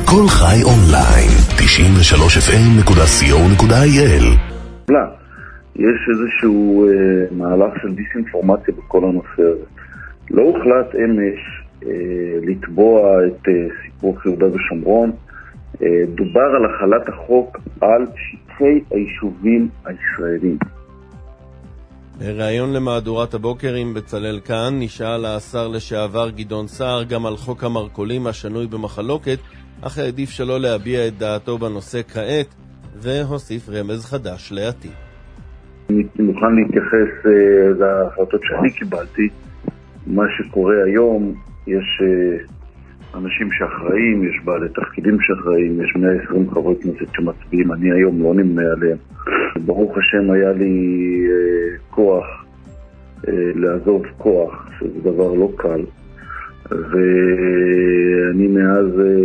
כל חי אונליין, 93fm.co.il. יש איזשהו מהלך של דיסאינפורמציה בכל הנושא הזה. לא הוחלט אמש לתבוע את סיפוח יהודה ושומרון. דובר על החלת החוק על שטחי היישובים הישראלים. בראיון למהדורת הבוקר עם בצלאל כאן נשאל השר לשעבר גדעון סער גם על חוק המרכולים השנוי במחלוקת, אך העדיף שלא להביע את דעתו בנושא כעת, והוסיף רמז חדש לעתיד. אני מוכן להתייחס להחלטות שאני קיבלתי. מה שקורה היום, יש אנשים שאחראים, יש בעלי תפקידים שאחראים, יש 120 חברי כנסת שמצביעים, אני היום לא נמנה עליהם. ברוך השם היה לי כוח לעזוב כוח, שזה דבר לא קל, ואני מאז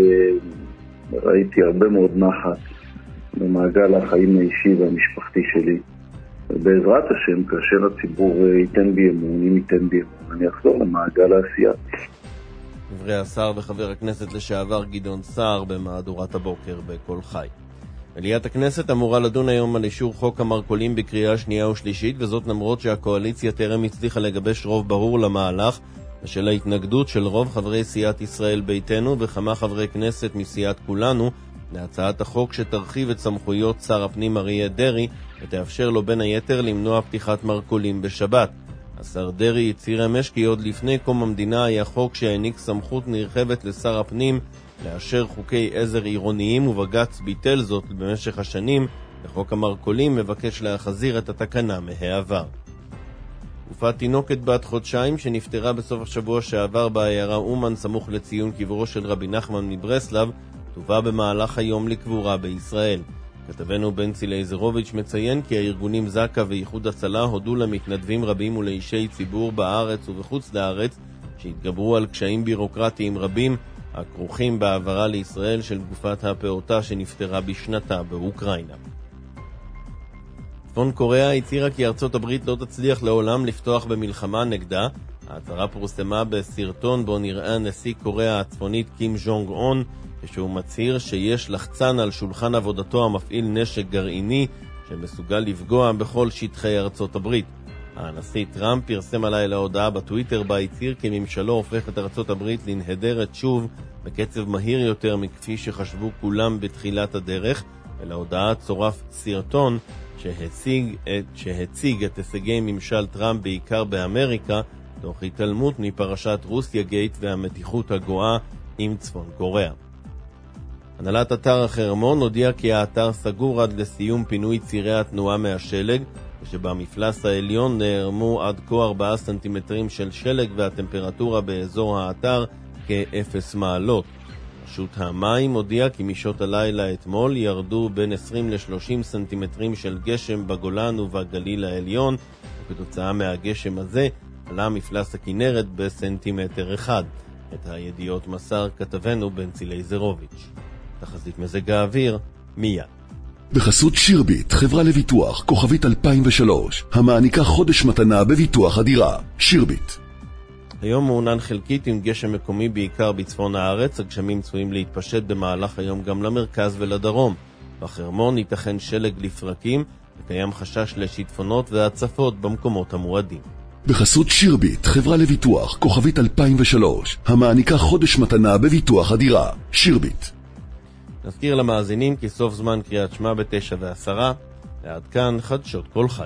ראיתי הרבה מאוד נחת במעגל החיים האישי והמשפחתי שלי. בעזרת השם, כאשר הציבור ייתן בי אמון, אם ייתן בי אמון, אני אחזור למעגל העשייה. דברי השר וחבר הכנסת לשעבר גדעון סער במהדורת הבוקר בכל חי. מליאת הכנסת אמורה לדון היום על אישור חוק המרכולים בקריאה שנייה ושלישית, וזאת למרות שהקואליציה טרם הצליחה לגבש רוב ברור למהלך, בשל ההתנגדות של רוב חברי סיעת ישראל ביתנו וכמה חברי כנסת מסיעת כולנו להצעת החוק שתרחיב את סמכויות שר הפנים אריה דרעי ותאפשר לו בין היתר למנוע פתיחת מרכולים בשבת. השר דרעי הצהיר אמש כי עוד לפני קום המדינה היה חוק שהעניק סמכות נרחבת לשר הפנים לאשר חוקי עזר עירוניים, ובג"ץ ביטל זאת במשך השנים. לחוק המרכולים מבקש להחזיר את התקנה מהעבר. גופת תינוקת בת חודשיים שנפטרה בסוף השבוע שעבר בעיירה אומן סמוך לציון קברו של רבי נחמן מברסלב תובא במהלך היום לקבורה בישראל. כתבנו בנצי לייזרוביץ' מציין כי הארגונים זקה ואיחוד הצלה הודו למתנדבים רבים ולאישי ציבור בארץ ובחוץ לארץ שהתגברו על קשיים בירוקרטיים רבים הכרוכים בעברה לישראל של גופת הפעוטה שנפטרה בשנתה באוקראינה. צפון קוריאה הצהירה כי ארצות הברית לא תצליח לעולם לפתוח במלחמה נגדה. ההצהרה פורסמה בסרטון בו נראה נשיא קוריאה הצפונית קים ז'ונג און, כשהוא מצהיר שיש לחצן על שולחן עבודתו המפעיל נשק גרעיני שמסוגל לפגוע בכל שטחי ארצות הברית. הנשיא טראמפ פרסם הלילה הודעה בטוויטר בה הצהיר כי ממשלו הופך את ארצות הברית לנהדרת שוב בקצב מהיר יותר מכפי שחשבו כולם בתחילת הדרך. ולהודעה צורף סרטון שהציג את הישגי ממשל טראמפ בעיקר באמריקה, תוך התעלמות מפרשת רוסיה גייט והמתיחות הגואה עם צפון קוריאה. הנהלת אתר החרמון הודיע כי האתר סגור עד לסיום פינוי צירי התנועה מהשלג, ושבמפלס העליון נערמו עד כה 4 סנטימטרים של שלג והטמפרטורה באזור האתר כ-0 מעלות. רשות המים הודיעה כי משעות הלילה אתמול ירדו בין 20 ל-30 סנטימטרים של גשם בגולן ובגליל העליון, וכתוצאה מהגשם הזה עלה מפלס הכינרת בסנטימטר אחד. את הידיעות מסר כתבנו בנצי לייזרוביץ'. תחזית מזג האוויר מיד. בחסות שירביט, חברה לביטוח, כוכבית 2003, המעניקה חודש מתנה בביטוח הדירה. שירביט. היום מעונן חלקית עם גשם מקומי בעיקר בצפון הארץ. הגשמים צפויים להתפשט במהלך היום גם למרכז ולדרום. בחרמון ייתכן שלג לפרקים וקיים חשש לשיטפונות והצפות במקומות המועדים. בחסות שירביט, חברה לביטוח, כוכבית 2003, המעניקה חודש מתנה בביטוח הדירה. שירביט. נזכיר למאזינים כי סוף זמן קריאת שמע ב9:10. ועד כאן חדשות כל חי.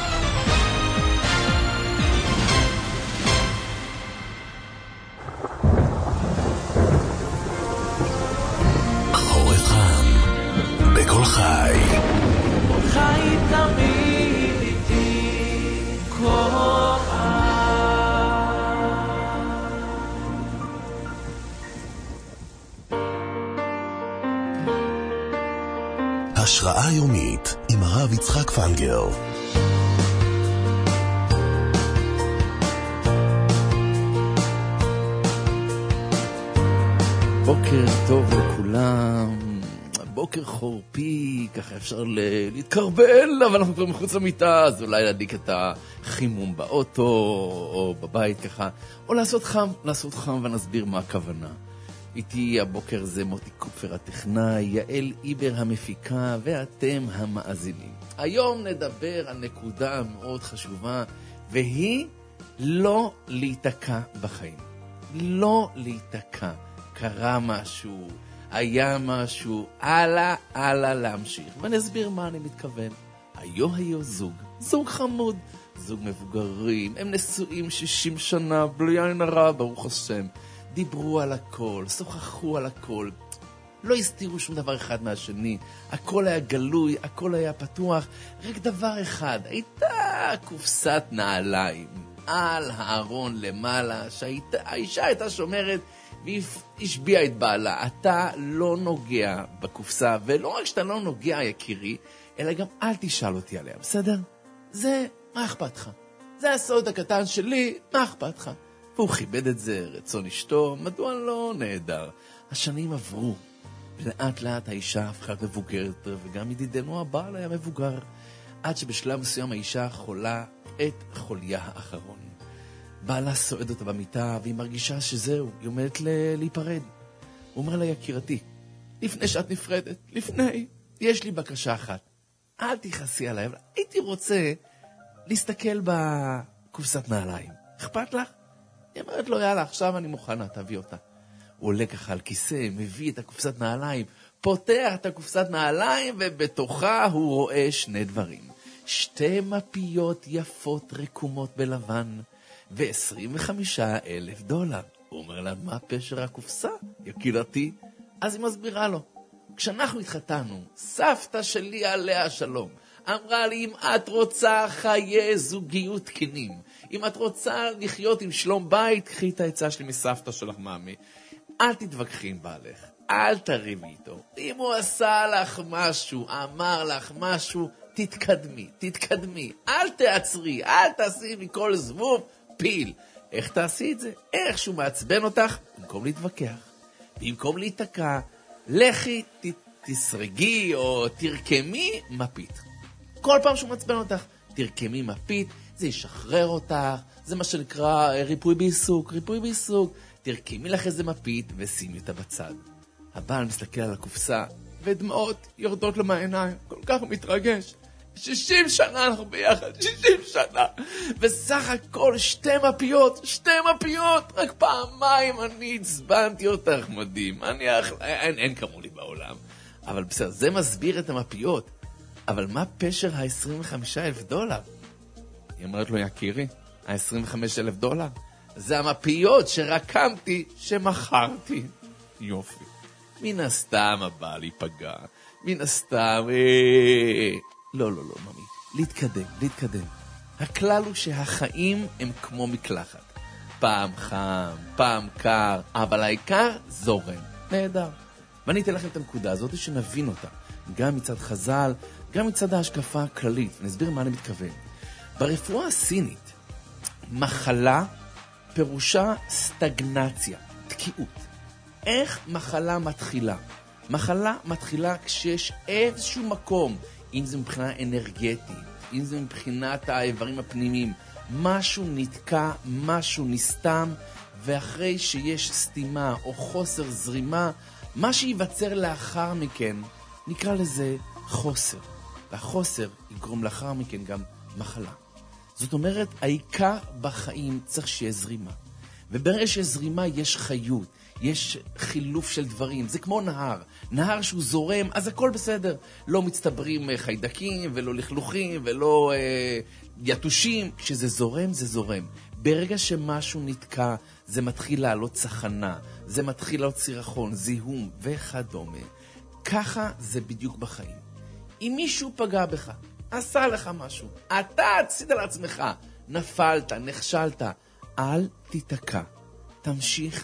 חורף חם בכל חי. חי תמיד איתי כל השראה יומית עם הרב יצחק פנגר. בוקר טוב לכולם, בוקר חורפי, ככה אפשר להתקרבל, אבל אנחנו כבר מחוץ למיטה, אז אולי להדליק את החימום באוטו או בבית ככה, או לעשות חם ונסביר מה הכוונה. איתי הבוקר זה מוטי קופר הטכנאי, יעל איבר המפיקה ואתם המאזינים. היום נדבר על נקודה מאוד חשובה, והיא לא להיתקע בחיים. לא להיתקע. קרה משהו, היה משהו, הלאה להמשיך. ואני אסביר מה אני מתכוון. היו זוג חמוד, זוג מבוגרים, הם נשואים 60 שנה, בלי עין הרע, ברוך השם. דיברו על הכל, שוחחו על הכל, לא הסתירו שום דבר אחד מהשני, הכל היה גלוי, הכל היה פתוח, רק דבר אחד, הייתה קופסת נעליים על הארון למעלה, שהאישה הייתה שומרת והיא השביעה את בעלה, אתה לא נוגע בקופסה, ולא רק שאתה לא נוגע יקירי, אלא גם אל תשאל אותי עליה, בסדר? זה, מה אכפת לך? זה הסוד הקטן שלי, מה אכפת לך? והוא כיבד את זה, רצון אשתו, מדוע לא נהדר? השנים עברו, ולאט לאט האישה הפכה מבוגרת, וגם ידידנו הבעל היה מבוגר, עד שבשלב מסוים האישה חולה את חוליה האחרון. בעלה סועד אותה במיטה, והיא מרגישה שזהו, היא עומדת להיפרד. הוא אומר לה, יקירתי, לפני שאת נפרדת, יש לי בקשה אחת. אל תכעסי עליי, אבל הייתי רוצה להסתכל בקופסת נעליים. אכפת לך? היא אומרת לו, יאללה, עכשיו אני מוכנה, תביא אותה. הוא עולה ככה על כיסא, מביא את הקופסת נעליים, פותח את הקופסת נעליים, ובתוכה הוא רואה שני דברים. 2 מפיות יפות רקומות בלבן, $25,000. הוא אומר לה, מה פשר הקופסה, יקירתי? אז היא מסבירה לו. כשאנחנו התחתנו, סבתא שלי עליה שלום, אמרה לי, אם את רוצה חיי זוגיות תקינים, אם את רוצה לחיות עם שלום בית, קחי את העצה שלי מסבתא שלך, מאמי. אל תתווכחי עם בעלך, אל תריבי איתו. אם הוא עשה לך משהו, אמר לך משהו, תתקדמי. אל תעצרי, אל תעשי מכל זבוב פיל. איך תעשי את זה? איך שהוא מעצבן אותך, במקום להתווכח, במקום להתקע, לכי, תסרגי או תרקמי מפית. כל פעם שהוא מעצבן אותך, תרקמי מפית, זה ישחרר אותך, זה מה שנקרא ריפוי בעיסוק. תרקמי לך איזה מפית ושימי אותה בצד. הבעל מסתכל על הקופסה, ודמעות יורדות לו מהעיניים, כל כך מתרגש. 60 שנה אנחנו ביחד, 60 שנה. וסך הכל 2 מפיות, רק פעמיים אני עצבנתי אותך, מדהים. אין כמוני בעולם. אבל בסדר, זה מסביר את המפיות. אבל מה פשר $25,000? היא אומרת לו, יקירי, $25,000? זה המפיות שרקמתי, שמכרתי. יופי. מן הסתם הבעל ייפגע. מן הסתם... לא, ממי. להתקדם. הכלל הוא שהחיים הם כמו מקלחת. פעם חם, פעם קר, אבל העיקר זורם. נהדר. ואני אתן לכם את הנקודה הזאת שנבין אותה. גם מצד חז"ל, גם מצד ההשקפה הכללית. ונסביר מה אני מתכוון. ברפואה הסינית, מחלה פירושה סטגנציה, תקיעות. איך מחלה מתחילה? מחלה מתחילה כשיש איזשהו מקום, אם זה מבחינה אנרגטית, אם זה מבחינת האיברים הפנימיים, משהו נתקע, משהו נסתם, ואחרי שיש סתימה או חוסר זרימה, מה שיווצר לאחר מכן, נקרא לזה חוסר. והחוסר יגרום לאחר מכן גם מחלה. זאת אומרת, העיקר בחיים צריך שיהיה זרימה. וברגע שיש זרימה יש חיות, יש חילוף של דברים. זה כמו נהר שהוא זורם, אז הכל בסדר. לא מצטברים חיידקים ולא לכלוכים ולא יתושים. כשזה זורם, זה זורם. ברגע שמשהו נתקע, זה מתחיל לעלות צחנה, זה מתחיל לעלות סירחון, זיהום וכדומה. ככה זה בדיוק בחיים. אם מישהו פגע בך, עשה לך משהו, אתה עשית לעצמך, נפלת, נכשלת, אל תתקע. תמשיך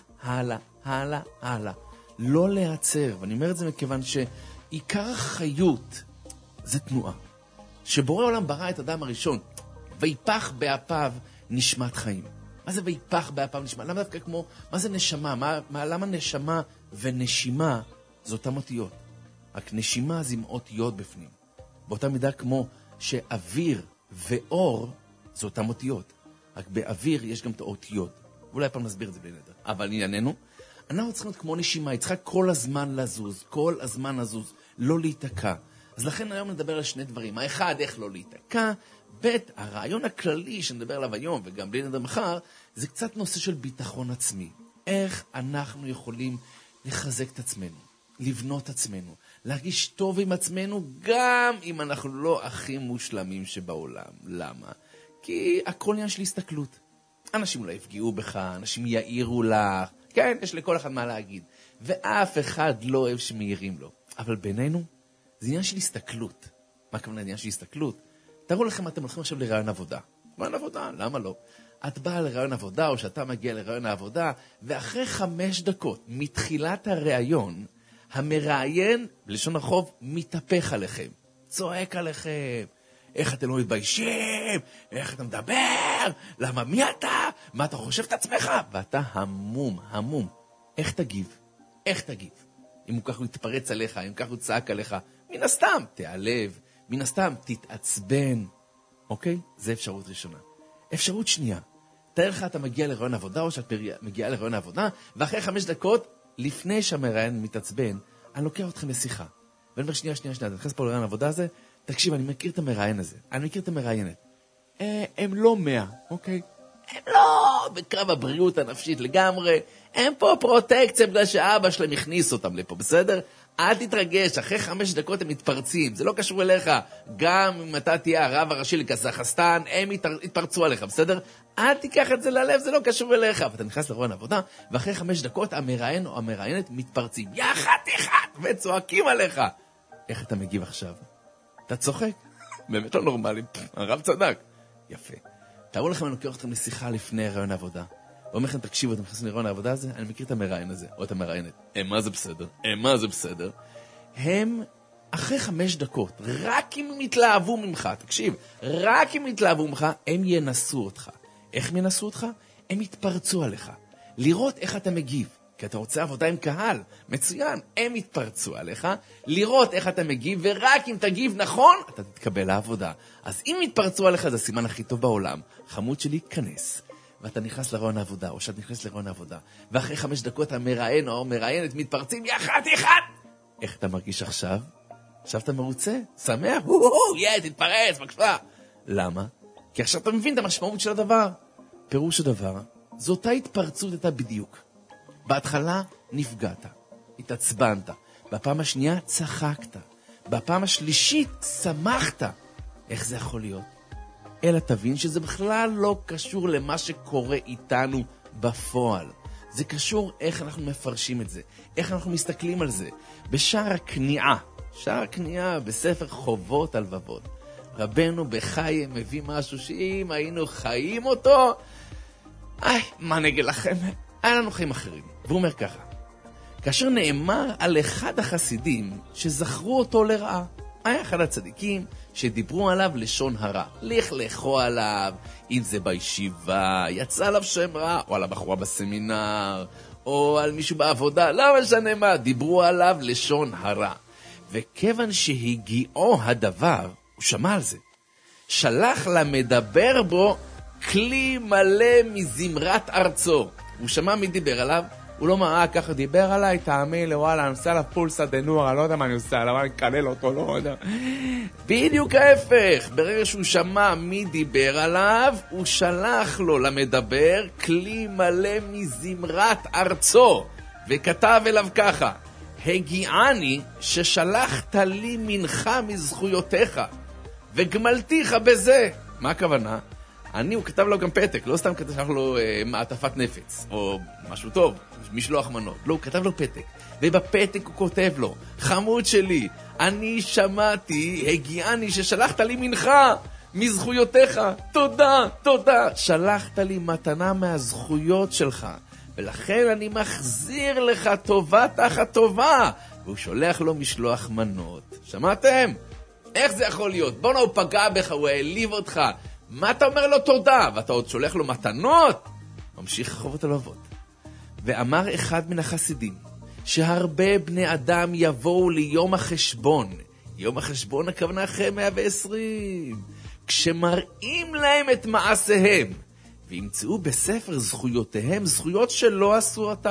הלאה. לא להיעצר. אני אומר את זה מכיוון שעיקר החיות זה תנועה. שבורא עולם ברא את אדם הראשון, ויפח באפיו נשמת חיים. מה זה ויפח באפיו נשמת? למה דווקא כמו, מה זה נשמה? למה נשמה ונשימה זה אותם אותיות? רק נשימה זה עם אותיות בפנים. באותה מידה כמו שאוויר ואור זה אותם אותיות. רק באוויר יש גם את האותיות. אולי פעם נסביר את זה בנדר. אבל ענייננו, אנחנו צריכים להיות כמו נשימה, היא צריכה כל הזמן לזוז, כל הזמן לזוז, לא להיתקע. אז לכן היום נדבר על שני דברים. האחד, איך לא להיתקע. ב', הרעיון הכללי שנדבר עליו היום, וגם בלי נדבר מחר, זה קצת נושא של ביטחון עצמי. איך אנחנו יכולים לחזק את עצמנו, לבנות את עצמנו, להרגיש טוב עם עצמנו, גם אם אנחנו לא הכי מושלמים שבעולם. למה? כי הכל עניין של הסתכלות. אנשים לא יפגעו בך, אנשים יעירו לך, כן, יש לכל אחד מה להגיד. ואף אחד לא אוהב שמעירים לו. אבל בינינו, זה עניין של הסתכלות. מה הכוונה עניין של הסתכלות? תראו לכם, אתם הולכים עכשיו לרעיון עבודה. רעיון עבודה, למה לא? את באה לרעיון עבודה, או שאתה מגיע לרעיון העבודה, ואחרי 5 דקות מתחילת הרעיון, המראיין, בלשון החוב, מתהפך עליכם. צועק עליכם. איך אתם לא מתביישים? איך אתה מדבר? למה מי אתה? מה אתה חושב את עצמך? ואתה המום. איך תגיב? אם הוא ככה יתפרץ עליך, אם ככה הוא צעק עליך, מן הסתם תיעלב, מן הסתם תתעצבן. אוקיי? זה אפשרות ראשונה. אפשרות שנייה. תאר לך, אתה מגיע לרעיון עבודה, או שאת מגיעה לרעיון עבודה, ואחרי 5 דקות, לפני שהמראיין מתעצבן, אני לוקח אתכם לשיחה. ואני אומר, שנייה, אתה נכנס פה לרעיון העבודה הזה, תקשיב, אני מכיר את המראיין הזה, אני מכיר את המראיינת. הם לא 100, אוקיי? הם לא בקרב הבריאות הנפשית לגמרי, הם פה פרוטקציה בגלל שאבא שלהם הכניס אותם לפה, בסדר? אל תתרגש, אחרי 5 דקות הם מתפרצים, זה לא קשור אליך. גם אם אתה תהיה הרב הראשי לקזחסטן, הם יתפרצו עליך, בסדר? אל תיקח את זה ללב, זה לא קשור אליך. ואתה נכנס לרעיון עבודה, ואחרי 5 דקות המראיין או המראיינת מתפרצים, יחד וצועקים עליך. איך אתה מגיב עכשיו? אתה צוחק? באמת לא נורמלי, הרב צדק. יפה. תראו לכם, אני לוקח אתכם לשיחה לפני רעיון העבודה. ואומר לכם, תקשיבו, אתם נכנסים לרעיון העבודה הזה, אני מכיר את המראיין הזה, או את המראיינת. מה זה בסדר? הם, אחרי 5 דקות, רק אם יתלהבו ממך, תקשיב, רק אם יתלהבו ממך, הם ינסו אותך. איך הם ינסו אותך? הם יתפרצו עליך. לראות איך אתה מגיב. כי אתה רוצה עבודה עם קהל, מצוין, הם יתפרצו עליך, לראות איך אתה מגיב, ורק אם תגיב נכון, אתה תתקבל לעבודה. אז אם יתפרצו עליך, זה הסימן הכי טוב בעולם. חמוד שלי, כנס. ואתה נכנס לרעיון העבודה, או שאת נכנס לרעיון העבודה, ואחרי 5 דקות המראיין או המראיינת מתפרצים, יחד. איך אתה מרגיש עכשיו? עכשיו אתה מרוצה? שמח? תתפרץ, בבקשה. למה? כי עכשיו אתה מבין את המשמעות של הדבר. פירוש הדבר, זו אותה התפרצות הייתה בדיוק. בהתחלה נפגעת, התעצבנת, בפעם השנייה צחקת, בפעם השלישית שמחת. איך זה יכול להיות? אלא תבין שזה בכלל לא קשור למה שקורה איתנו בפועל. זה קשור איך אנחנו מפרשים את זה, איך אנחנו מסתכלים על זה. בשער הכניעה, בספר חובות הלבבות, רבנו בחי מביא משהו שאם היינו חיים אותו, מה נגיד לכם? היה לנו חיים אחרים. והוא אומר ככה, כאשר נאמר על אחד החסידים שזכרו אותו לרעה, היה אחד הצדיקים שדיברו עליו לשון הרע. לכלכו עליו, אם זה בישיבה, יצא עליו שם רע, או על הבחורה בסמינר, או על מישהו בעבודה, לא משנה מה, דיברו עליו לשון הרע. וכיוון שהגיעו הדבר, הוא שמע על זה, שלח למדבר בו כלי מלא מזמרת ארצו. הוא שמע מי דיבר עליו, הוא לא מה, ככה דיבר עליי, תאמין לי, וואלה, אני עושה עליו פולסא דנורא, אני לא יודע מה אני עושה עליו, אני אקלל אותו, לא יודע. בדיוק ההפך, ברגע שהוא שמע מי דיבר עליו, הוא שלח לו למדבר כלי מלא מזמרת ארצו, וכתב אליו ככה, הגיעני ששלחת לי מנך מזכויותיך, וגמלתיך בזה. מה הכוונה? הוא כתב לו גם פתק, לא סתם כתב לו מעטפת נפץ, או משהו טוב, משלוח מנות. לא, הוא כתב לו פתק, ובפתק הוא כותב לו, חמוד שלי, אני שמעתי, הגיעני ששלחת לי מנך מזכויותיך, תודה, שלחת לי מתנה מהזכויות שלך, ולכן אני מחזיר לך טובה תחת טובה. והוא שולח לו משלוח מנות. שמעתם? איך זה יכול להיות? בוא הוא פגע בך, הוא העליב אותך. מה אתה אומר לו תודה? ואתה עוד שולח לו מתנות? ממשיך חובות הלבבות. ואמר אחד מן החסידים, שהרבה בני אדם יבואו ליום החשבון. יום החשבון הכוונה אחרי 120. כשמראים להם את מעשיהם, וימצאו בספר זכויותיהם, זכויות שלא עשו אותם.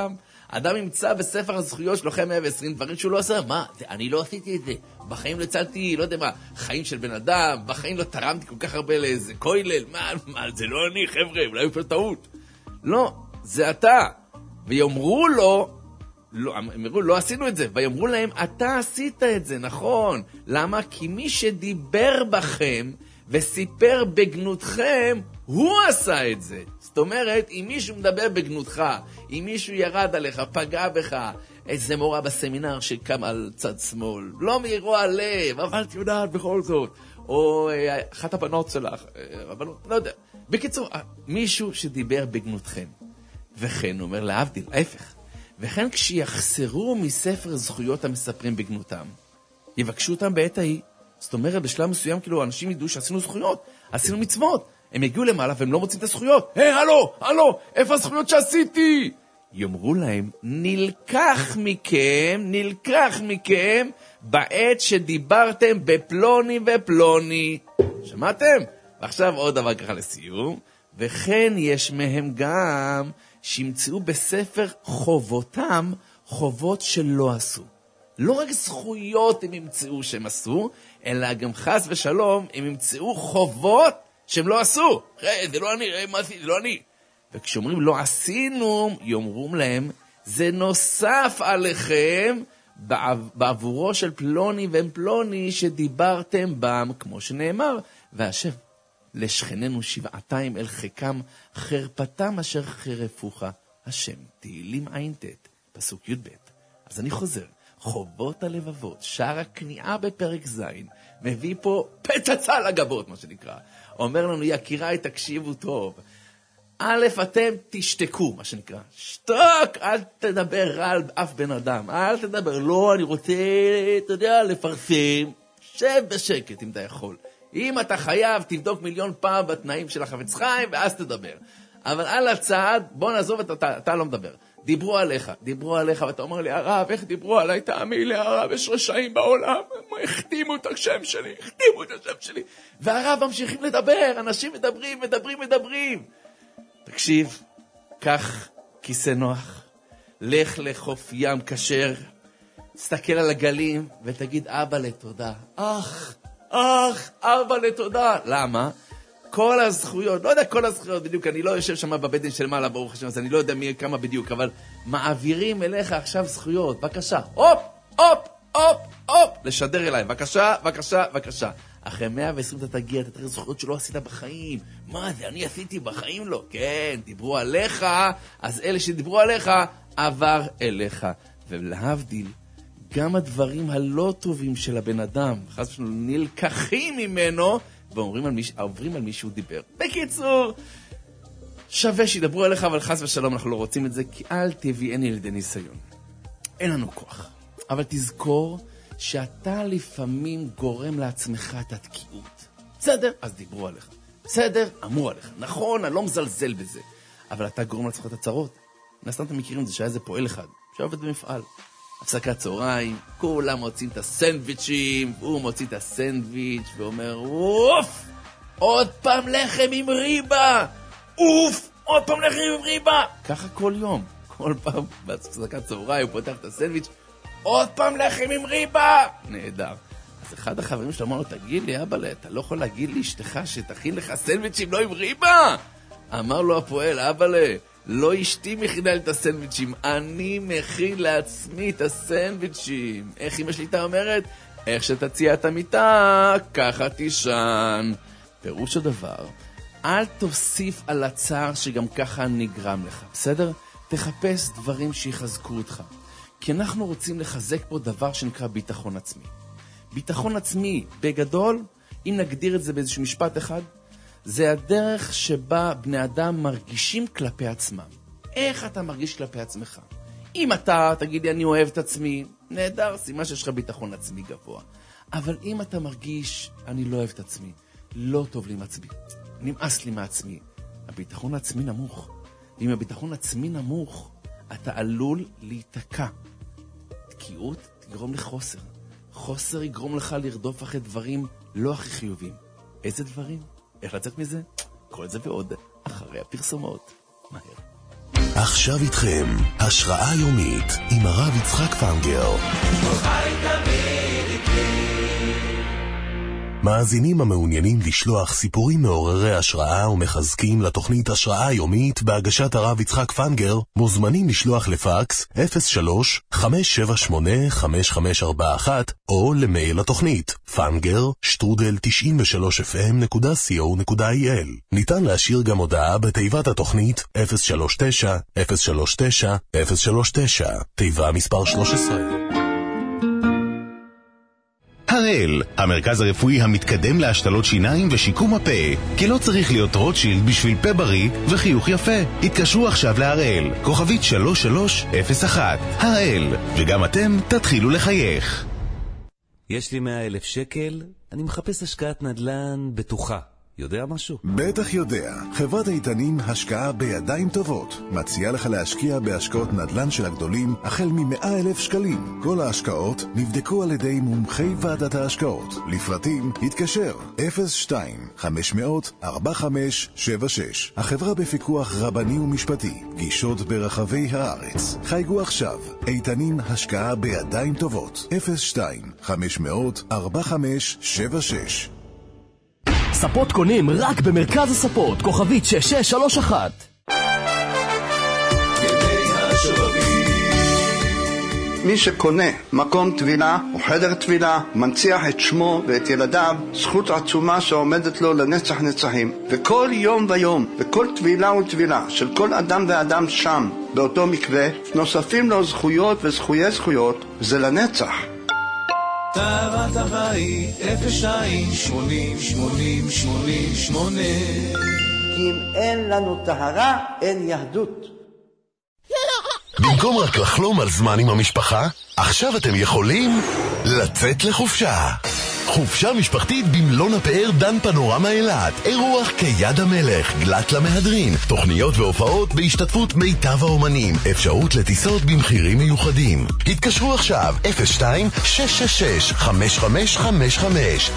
אדם ימצא בספר הזכויות שלו 120 דברים שהוא לא עושה. מה? אני לא עשיתי את זה. בחיים לא הצלתי, לא יודע מה, חיים של בן אדם, בחיים לא תרמתי כל כך הרבה לאיזה כולל. מה, זה לא אני, חבר'ה, אולי הוא טעות. לא, זה אתה. ויאמרו לו, לא עשינו את זה, ויאמרו להם, אתה עשית את זה, נכון. למה? כי מי שדיבר בכם וסיפר בגנותכם, הוא עשה את זה. זאת אומרת, אם מישהו מדבר בגנותך, אם מישהו ירד עליך, פגע בך, איזה מורה בסמינר שקם על צד שמאל, לא מרוע לב, אבל את יודעת בכל זאת, או אחת הבנות שלך, אבל לא יודע. בקיצור, מישהו שדיבר בגנותכם, וכן, הוא אומר להבדיל, ההפך. וכן כשיחסרו מספר זכויות המספרים בגנותם, יבקשו אותם בעת ההיא. זאת אומרת, בשלב מסוים, כאילו, אנשים ידעו שעשינו זכויות, עשינו מצוות. הם יגיעו למעלה והם לא מוצאים את הזכויות. הלו, איפה הזכויות שעשיתי? יאמרו להם, נלקח מכם בעת שדיברתם בפלוני ופלוני. שמעתם? ועכשיו עוד דבר ככה לסיום. וכן יש מהם גם שימצאו בספר חובותם חובות שלא עשו. לא רק זכויות הם ימצאו שהם עשו, אלא גם חס ושלום הם ימצאו חובות שהם לא עשו. זה לא אני, מה עשיתי? זה לא אני. וכשאומרים לא עשינו, יאמרו להם, זה נוסף עליכם בעבורו של פלוני ופלוני שדיברתם בם, כמו שנאמר, והשב לשכננו שבעתיים אל חיקם חרפתם אשר חרפוך השם. תהילים עין תת, פסוק י"ב. אז אני חוזר. חובות הלבבות, שער הכניעה בפרק ז', מביא פה פצצה לגבות, מה שנקרא. אומר לנו, יקיריי, תקשיבו טוב. א', אתם תשתקו, מה שנקרא. שתוק, אל תדבר רע על אף בן אדם. אל תדבר, לא, אני רוצה, אתה יודע, לפרסם. שב בשקט, אם אתה יכול. אם אתה חייב, תבדוק 1,000,000 פעם בתנאים של החפץ חיים, ואז תדבר. אבל על הצעד, בוא נעזוב, אתה לא מדבר. דיברו עליך, ואתה אומר לי, הרב, איך דיברו עליי? תאמין לי, הרב, יש רשעים בעולם, הם החתימו את השם שלי, והרב ממשיכים לדבר, אנשים מדברים. תקשיב, קח כיסא נוח, לך לחוף ים כשר, תסתכל על הגלים, ותגיד, אבא לתודה. אבא לתודה. למה? כל הזכויות, לא יודע כל הזכויות בדיוק, אני לא יושב שם בבית דין של מעלה, ברוך השם, אז אני לא יודע כמה בדיוק, אבל מעבירים אליך עכשיו זכויות, בבקשה, הופ, לשדר אליי, בבקשה. אחרי 120 אתה תגיע, אתה תראה זכויות שלא עשית בחיים. מה זה, אני עשיתי בחיים לא? כן, דיברו עליך, אז אלה שדיברו עליך, עבר אליך. ולהבדיל, גם הדברים הלא טובים של הבן אדם, חס ושלום, נלקחים ממנו, ועוברים על מי שהוא דיבר. בקיצור, שווה שידברו עליך, אבל חס ושלום אנחנו לא רוצים את זה, כי אל תביאני לידי ניסיון. אין לנו כוח. אבל תזכור שאתה לפעמים גורם לעצמך את התקיעות. בסדר? אז דיברו עליך. בסדר? אמרו עליך. נכון, אני לא מזלזל בזה. אבל אתה גורם לעצמך את הצרות. נסתם אתם מכירים את זה שהיה איזה פועל אחד, שעובד במפעל. הפסקת צהריים, כולם מוצאים את הסנדוויצ'ים, הוא מוציא את הסנדוויץ' ואומר, אוף, עוד פעם לחם עם ריבה, עוד פעם לחם עם ריבה. ככה כל יום, כל פעם בהפסקת צהריים הוא פותח את הסנדוויץ', עוד פעם לחם עם ריבה. נהדר. אז אחד החברים שלו אמר לו, תגיד לי, אבא, אתה לא יכול להגיד לי אשתך שתכין לך סנדוויצ'ים לא עם ריבה? אמר לו הפועל, אבא, לא אשתי מכינה את הסנדוויצ'ים, אני מכין לעצמי את הסנדוויצ'ים. איך אמא שלי אומרת? איך שתציע את המיטה, ככה תישן. פירוש הדבר, אל תוסיף על הצער שגם ככה נגרם לך, בסדר? תחפש דברים שיחזקו אותך. כי אנחנו רוצים לחזק פה דבר שנקרא ביטחון עצמי. ביטחון עצמי, בגדול, אם נגדיר את זה באיזשהו משפט אחד, זה הדרך שבה בני אדם מרגישים כלפי עצמם. איך אתה מרגיש כלפי עצמך? אם אתה תגיד לי אני אוהב את עצמי, נהדר, סימן שיש לך ביטחון עצמי גבוה. אבל אם אתה מרגיש אני לא אוהב את עצמי, לא טוב לי עם עצמי, נמאס לי מעצמי, הביטחון העצמי נמוך. ואם הביטחון העצמי נמוך, אתה עלול להיתקע. תקיעות תגרום לחוסר. חוסר יגרום לך לרדוף אחרי דברים לא הכי חיובים. איזה דברים? איך לצאת מזה? כל זה ועוד אחרי הפרסומות. מהר. עכשיו איתכם, השראה יומית עם הרב יצחק פנגר. מאזינים המעוניינים לשלוח סיפורים מעוררי השראה ומחזקים לתוכנית השראה יומית בהגשת הרב יצחק פנגר, מוזמנים לשלוח לפקס 03-578-5541 או למייל לתוכנית fanger@93fm.co.il. ניתן להשאיר גם הודעה בתיבת התוכנית 039-039-039, תיבה מספר 13. הראל, המרכז הרפואי המתקדם להשתלות שיניים ושיקום הפה, כי לא צריך להיות רוטשילד בשביל פה בריא וחיוך יפה. התקשרו עכשיו להראל, כוכבית 3301. הראל, וגם אתם תתחילו לחייך. יש לי 100,000 שקל, אני מחפש השקעת נדל"ן בטוחה. יודע משהו? בטח יודע. חברת איתנים השקעה בידיים טובות מציעה לך להשקיע בהשקעות נדל"ן של הגדולים החל מ100,000 שקלים. כל ההשקעות נבדקו על ידי מומחי ועדת ההשקעות. לפרטים התקשר 02-500-4576. החברה בפיקוח רבני ומשפטי, גישות ברחבי הארץ. חייגו עכשיו. איתנים השקעה בידיים טובות. 02-500-4576. ספות קונים רק במרכז הספות, כוכבית 6631. מי שקונה מקום תבילה או חדר תבילה מנציח את שמו ואת ילדיו, זכות עצומה שעומדת לו לנצח נצחים. וכל יום ויום, וכל תבילה ותבילה של כל אדם ואדם שם באותו מקווה, נוספים לו זכויות וזכויי זכויות, זה לנצח. טהרת הבית 02-80-80-88. כי אם אין לנו טהרה, אין יהדות. במקום רק לחלום על זמן עם המשפחה, עכשיו אתם יכולים לצאת לחופשה. חופשה משפחתית במלון הפאר דן פנורמה אילת. אירוח כיד המלך, גלת למהדרין, תוכניות והופעות בהשתתפות מיטב האומנים, אפשרות לטיסות במחירים מיוחדים. התקשרו עכשיו 02-666-5555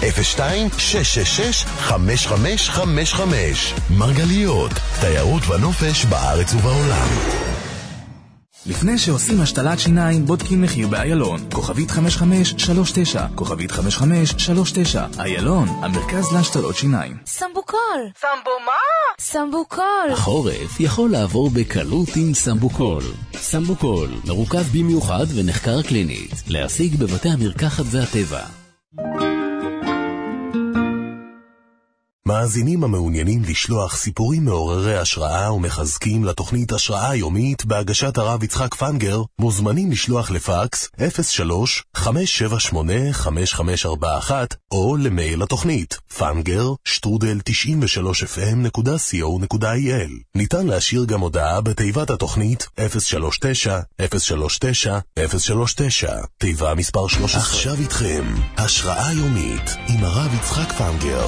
02-666-5555. מרגליות, תיירות ונופש בארץ ובעולם. לפני שעושים השתלת שיניים, בודקים מחיר באיילון. כוכבית 5539, כוכבית 5539. איילון, המרכז להשתלות שיניים. סמבוקול. סמבו מה? סמבוקול. החורף יכול לעבור בקלות עם סמבוקול. סמבוקול מרוכז במיוחד ונחקר קלינית. להשיג בבתי המרקחת והטבע. מאזינים המעוניינים לשלוח סיפורים מעוררי השראה ומחזקים לתוכנית השראה יומית בהגשת הרב יצחק פנגר, מוזמנים לשלוח לפקס 03-578-5541 או למייל לתוכנית fanger@93fm.co.il. ניתן להשאיר גם הודעה בתיבת התוכנית 039-039-039, תיבה מספר 13. עכשיו איתכם, השראה יומית עם הרב יצחק פנגר.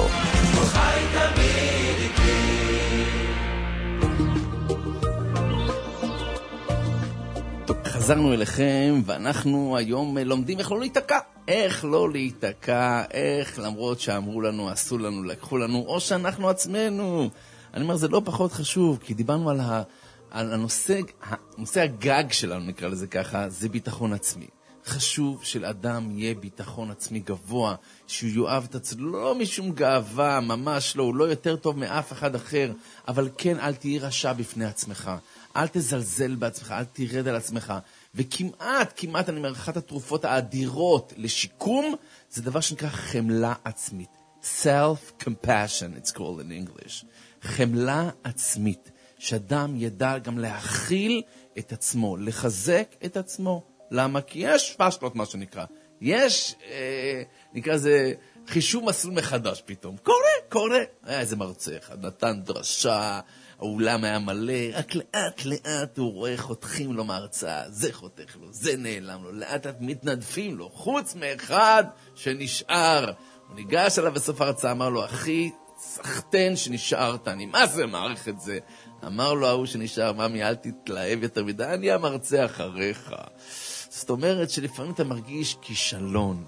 חזרנו אליכם, ואנחנו היום לומדים איך לא להיתקע. איך לא להיתקע, איך למרות שאמרו לנו, עשו לנו, לקחו לנו, או שאנחנו עצמנו. אני אומר, זה לא פחות חשוב, כי דיברנו על הנושא הגג שלנו, נקרא לזה ככה, זה ביטחון עצמי. חשוב שלאדם יהיה ביטחון עצמי גבוה, שהוא יאהב את עצמו, לא משום גאווה, ממש לא, הוא לא יותר טוב מאף אחד אחר, אבל כן, אל תהיה רשע בפני עצמך, אל תזלזל בעצמך, אל תירד על עצמך, וכמעט, אני אומר, אחת התרופות האדירות לשיקום, זה דבר שנקרא חמלה עצמית. Self-compassion, it's called in English. חמלה עצמית, שאדם ידע גם להכיל את עצמו, לחזק את עצמו. למה? כי יש פשלות, מה שנקרא. יש, נקרא זה חישוב מסלול מחדש פתאום. קורה. היה איזה מרצה אחד, נתן דרשה, האולם היה מלא, רק לאט הוא רואה חותכים לו מהרצאה, זה חותך לו, זה נעלם לו, לאט מתנדפים לו, חוץ מאחד שנשאר. הוא ניגש עליו בסוף הרצאה, אמר לו, אחי, סחטן שנשארת, אני מה זה מעריך את זה? אמר לו ההוא שנשאר, ממי, אל תתלהב יותר מדי, אני המרצה אחריך. זאת אומרת שלפעמים אתה מרגיש כישלון.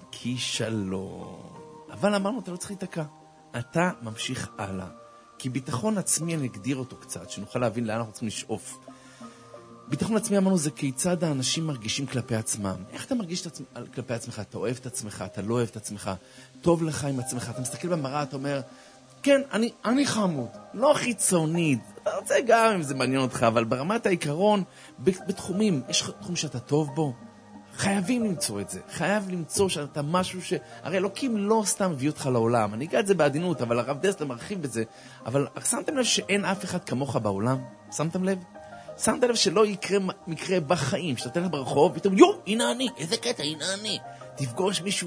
אבל אמרנו, אתה לא צריך להתקע. אתה ממשיך הלאה. כי ביטחון עצמי נגדיר אותו קצת, שנוכל להבין לאן אנחנו צריכים לשאוף. ביטחון עצמי אמרנו זה כיצד האנשים מרגישים כלפי עצמם. איך אתה מרגיש כלפי עצמך? אתה אוהב את עצמך, אתה לא אוהב את עצמך, טוב לך עם עצמך, אתה מסתכל במראה, אתה אומר, כן, אני חמוד, לא חיצונית, אתה רוצה גם אם זה מעניין אותך, אבל ברמת העיקרון, בתחומים, יש תחום שאתה טוב בו, חייבים למצוא את זה, חייב למצוא שאתה משהו הרי אלוקים לא סתם הביא אותך לעולם, אני אגע את זה בעדינות, אבל הרב דסלר מרחיב בזה, אבל שמתם לב שאין אף אחד כמוך בעולם? שמתם לב? שמת לב שלא יקרה מקרה בחיים, שאתה תלך ברחוב, ותאמר, הנה אני, איזה קטע, הנה אני. תפגוש מישהו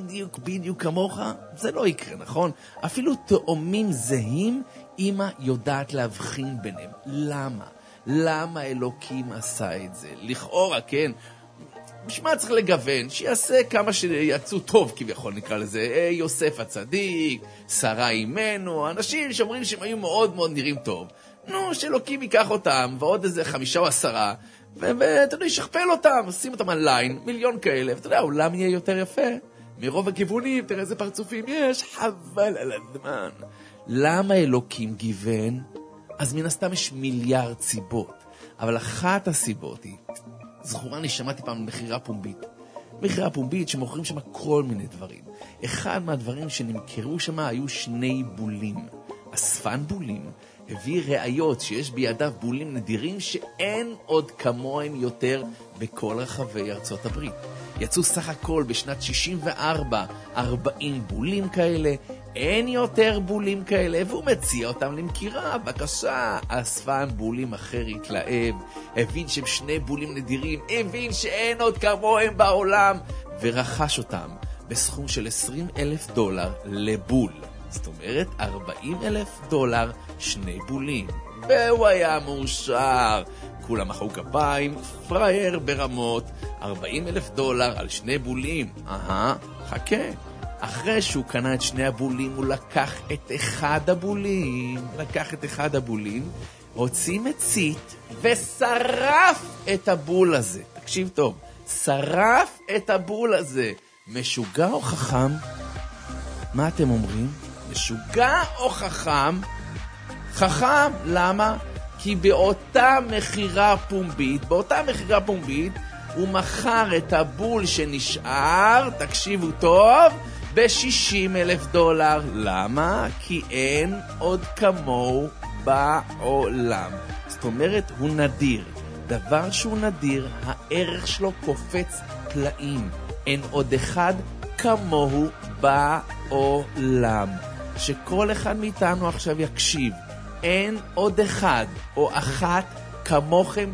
בדיוק כמוך, זה לא יקרה, נכון? אפילו תאומים זהים, אמא יודעת להבחין ביניהם. למה? למה אלוקים עשה את זה? לכאורה, כן. בשביל צריך לגוון, שיעשה כמה שיצאו טוב כביכול נקרא לזה, יוסף הצדיק, שרה אימנו, אנשים שאומרים שהם היו מאוד מאוד נראים טוב. שאלוקים ייקח אותם, ועוד איזה 5 או 10, ואתה יודע, ישכפל אותם, שים אותם על ליין, 1,000,000 כאלה, ואתה יודע, העולם יהיה יותר יפה. מרוב הכיוונים, תראה איזה פרצופים יש, חבל על הזמן. למה אלוקים גיוון? אז מן הסתם יש מיליארד סיבות, אבל אחת הסיבות היא, זכורה אני שמעתי פעם מחירה פומבית. מחירה פומבית שמוכרים שם כל מיני דברים. אחד מהדברים שנמכרו שם היו 2 בולים. אספן בולים הביא ראיות שיש בידיו בולים נדירים שאין עוד כמוהם יותר בכל רחבי ארצות הברית. יצאו סך הכל בשנת 64 40 בולים כאלה, אין יותר בולים כאלה, והוא מציע אותם למכירה. בבקשה, אספן בולים אחר התלהב, הבין שהם 2 בולים נדירים, הבין שאין עוד כמוהם בעולם, ורכש אותם בסכום של $20,000 לבול. זאת אומרת, $40,000, 2 בולים. והוא היה מאושר. כולם מחאו כפיים, פרייר ברמות, $40,000 על 2 בולים. חכה. אחרי שהוא קנה את 2 הבולים, הוא לקח את אחד הבולים, הוציא מצית ושרף את הבול הזה. תקשיב טוב, שרף את הבול הזה. משוגע או חכם? מה אתם אומרים? משוגע או חכם? חכם, למה? כי באותה מחירה פומבית, הוא מכר את הבול שנשאר, תקשיבו טוב, $60,000. למה? כי אין עוד כמוהו בעולם. זאת אומרת, הוא נדיר. דבר שהוא נדיר, הערך שלו קופץ פלאים. אין עוד אחד כמוהו בעולם. שכל אחד מאיתנו עכשיו יקשיב. אין עוד אחד או אחת כמוכם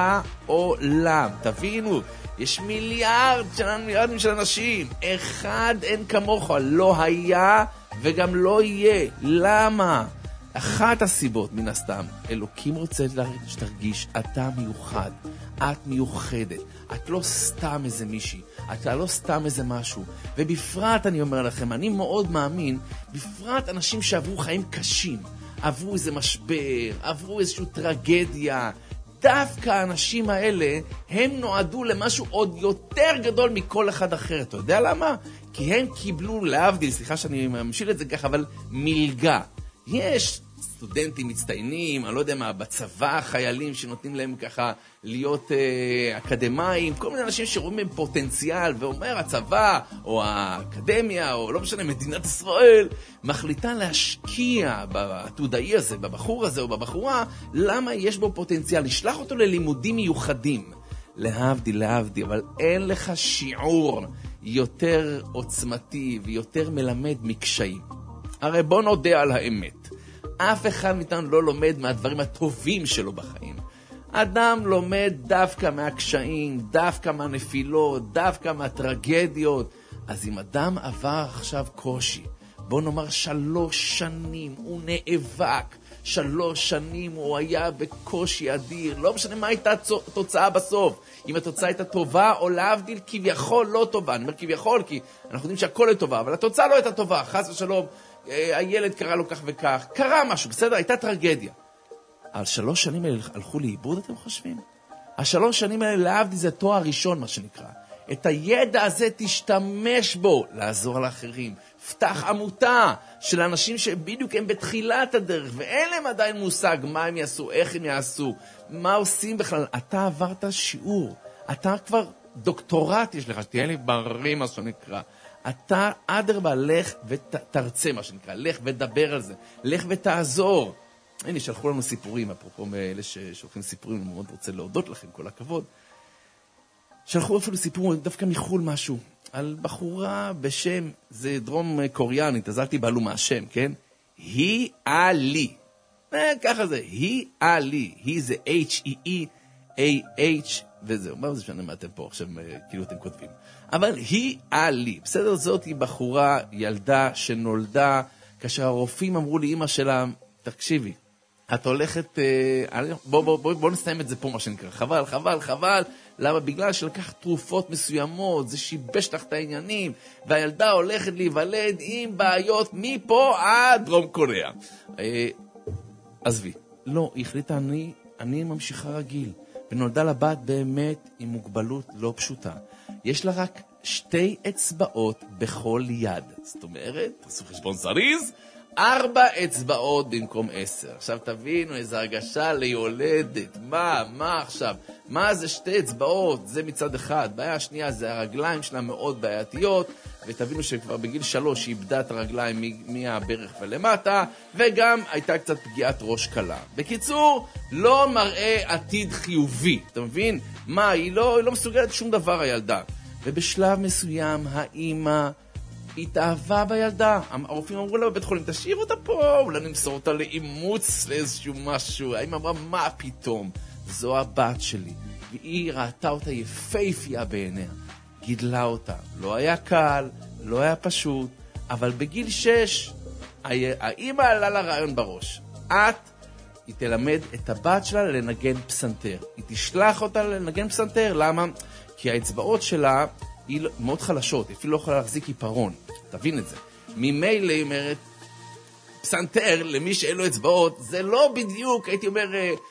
בעולם. תבינו, יש מיליארדים של אנשים. אחד אין כמוך, לא היה וגם לא יהיה. למה? אחת הסיבות, מן הסתם, אלוקים רוצה שתרגיש, אתה מיוחד, את מיוחדת, את לא סתם איזה מישהי, אתה לא סתם איזה משהו. ובפרט אני אומר לכם, אני מאוד מאמין, בפרט אנשים שעברו חיים קשים, עברו איזה משבר, עברו איזושהי טרגדיה, דווקא האנשים האלה, הם נועדו למשהו עוד יותר גדול מכל אחד אחר. אתה יודע למה? כי הם קיבלו, להבדיל, סליחה שאני ממשיל את זה ככה, אבל מלגה. יש סטודנטים מצטיינים, אני לא יודע מה, בצבא חיילים שנותנים להם ככה להיות אקדמיים, כל מיני אנשים שרואים מהם פוטנציאל, ואומר הצבא או האקדמיה או לא משנה, מדינת ישראל מחליטה להשקיע בעתודאי הזה, בבחור הזה או בבחורה, למה יש בו פוטנציאל, לשלח אותו ללימודים מיוחדים. להבדיל, אבל אין לך שיעור יותר עוצמתי ויותר מלמד מקשיים. הרי בוא נודה על האמת, אף אחד מאיתנו לא לומד מהדברים הטובים שלו בחיים. אדם לומד דווקא מהקשיים, דווקא מהנפילות, דווקא מהטרגדיות. אז אם אדם עבר עכשיו קושי, בוא נאמר 3 שנים הוא נאבק, 3 שנים הוא היה בקושי אדיר, לא משנה מה הייתה התוצאה בסוף, אם התוצאה הייתה טובה או להבדיל כביכול לא טובה. אני אומר כביכול כי אנחנו יודעים שהכל היא טובה, אבל התוצאה לא הייתה טובה, חס ושלום, הילד קרא לו כך וכך, קרה משהו, בסדר, הייתה טרגדיה. על 3 שנים האלה הלכו לאיבוד, אתם חושבים? 3 שנים האלה להבדיל זה תואר ראשון, מה שנקרא. את הידע הזה תשתמש בו, לעזור לאחרים. פתח עמותה של אנשים שבדיוק הם בתחילת הדרך, ואין להם עדיין מושג מה הם יעשו, איך הם יעשו, מה עושים בכלל. אתה עברת שיעור, אתה כבר דוקטורט יש לך, שתהיה לי בררים מה שנקרא. אתה אדרבה, לך ותרצה מה שנקרא, לך ודבר על זה, לך ותעזור. הנה, שלחו לנו סיפורים, אפרופו מאלה ששולחים סיפורים, אני מאוד רוצה להודות לכם, כל הכבוד. שלחו אפילו סיפור דווקא מחול משהו, על בחורה בשם, זה דרום קוריאנית, אז אל תיבהלו מהשם, כן? היא עלי. ככה זה, היא עלי. היא זה H-E-E-A-H, וזהו. מה זה שאני אתם פה עכשיו, כאילו אתם כותבים. אבל היא עלי. בסדר, זאת היא בחורה, ילדה שנולדה, כאשר הרופאים אמרו לי, אמא שלה, תקשיבי, את הולכת, בוא נסיים את זה פה מה שנקרא, חבל, למה? בגלל שלקח תרופות מסוימות, זה שיבש לך את העניינים, והילדה הולכת להיוולד עם בעיות מפה עד דרום קוריאה. עזבי, לא, היא החליטה, אני ממשיכה רגיל, ונולדה לבת באמת עם מוגבלות לא פשוטה. יש לה רק 2 אצבעות בכל יד, זאת אומרת, תעשו חשבון זריז, 4 אצבעות במקום 10. עכשיו תבינו איזו הרגשה ליולדת. מה עכשיו? מה זה 2 אצבעות? זה מצד אחד. בעיה השנייה זה הרגליים שלה מאוד בעייתיות, ותבינו שכבר בגיל 3 היא איבדה את הרגליים מהברך ולמטה, וגם הייתה קצת פגיעת ראש קלה. בקיצור, לא מראה עתיד חיובי. אתה מבין? מה? היא לא מסוגלת שום דבר הילדה. ובשלב מסוים האמא התאהבה בילדה. הרופאים אמרו לה בבית חולים, תשאיר אותה פה, אולי נמסור אותה לאימוץ לאיזשהו משהו. האמא אמרה, מה פתאום? זו הבת שלי. והיא ראתה אותה יפהפייה בעיניה. גידלה אותה. לא היה קל, לא היה פשוט, אבל בגיל 6, האמא עלה לה רעיון בראש. היא תלמד את הבת שלה לנגן פסנתר. היא תשלח אותה לנגן פסנתר. למה? כי האצבעות שלה היא מאוד חלשות, אפילו לא יכולה להחזיק עיפרון. תבין את זה. ממילא היא אומרת, פסנתר, למי שאין לו אצבעות, זה לא בדיוק, הייתי אומר,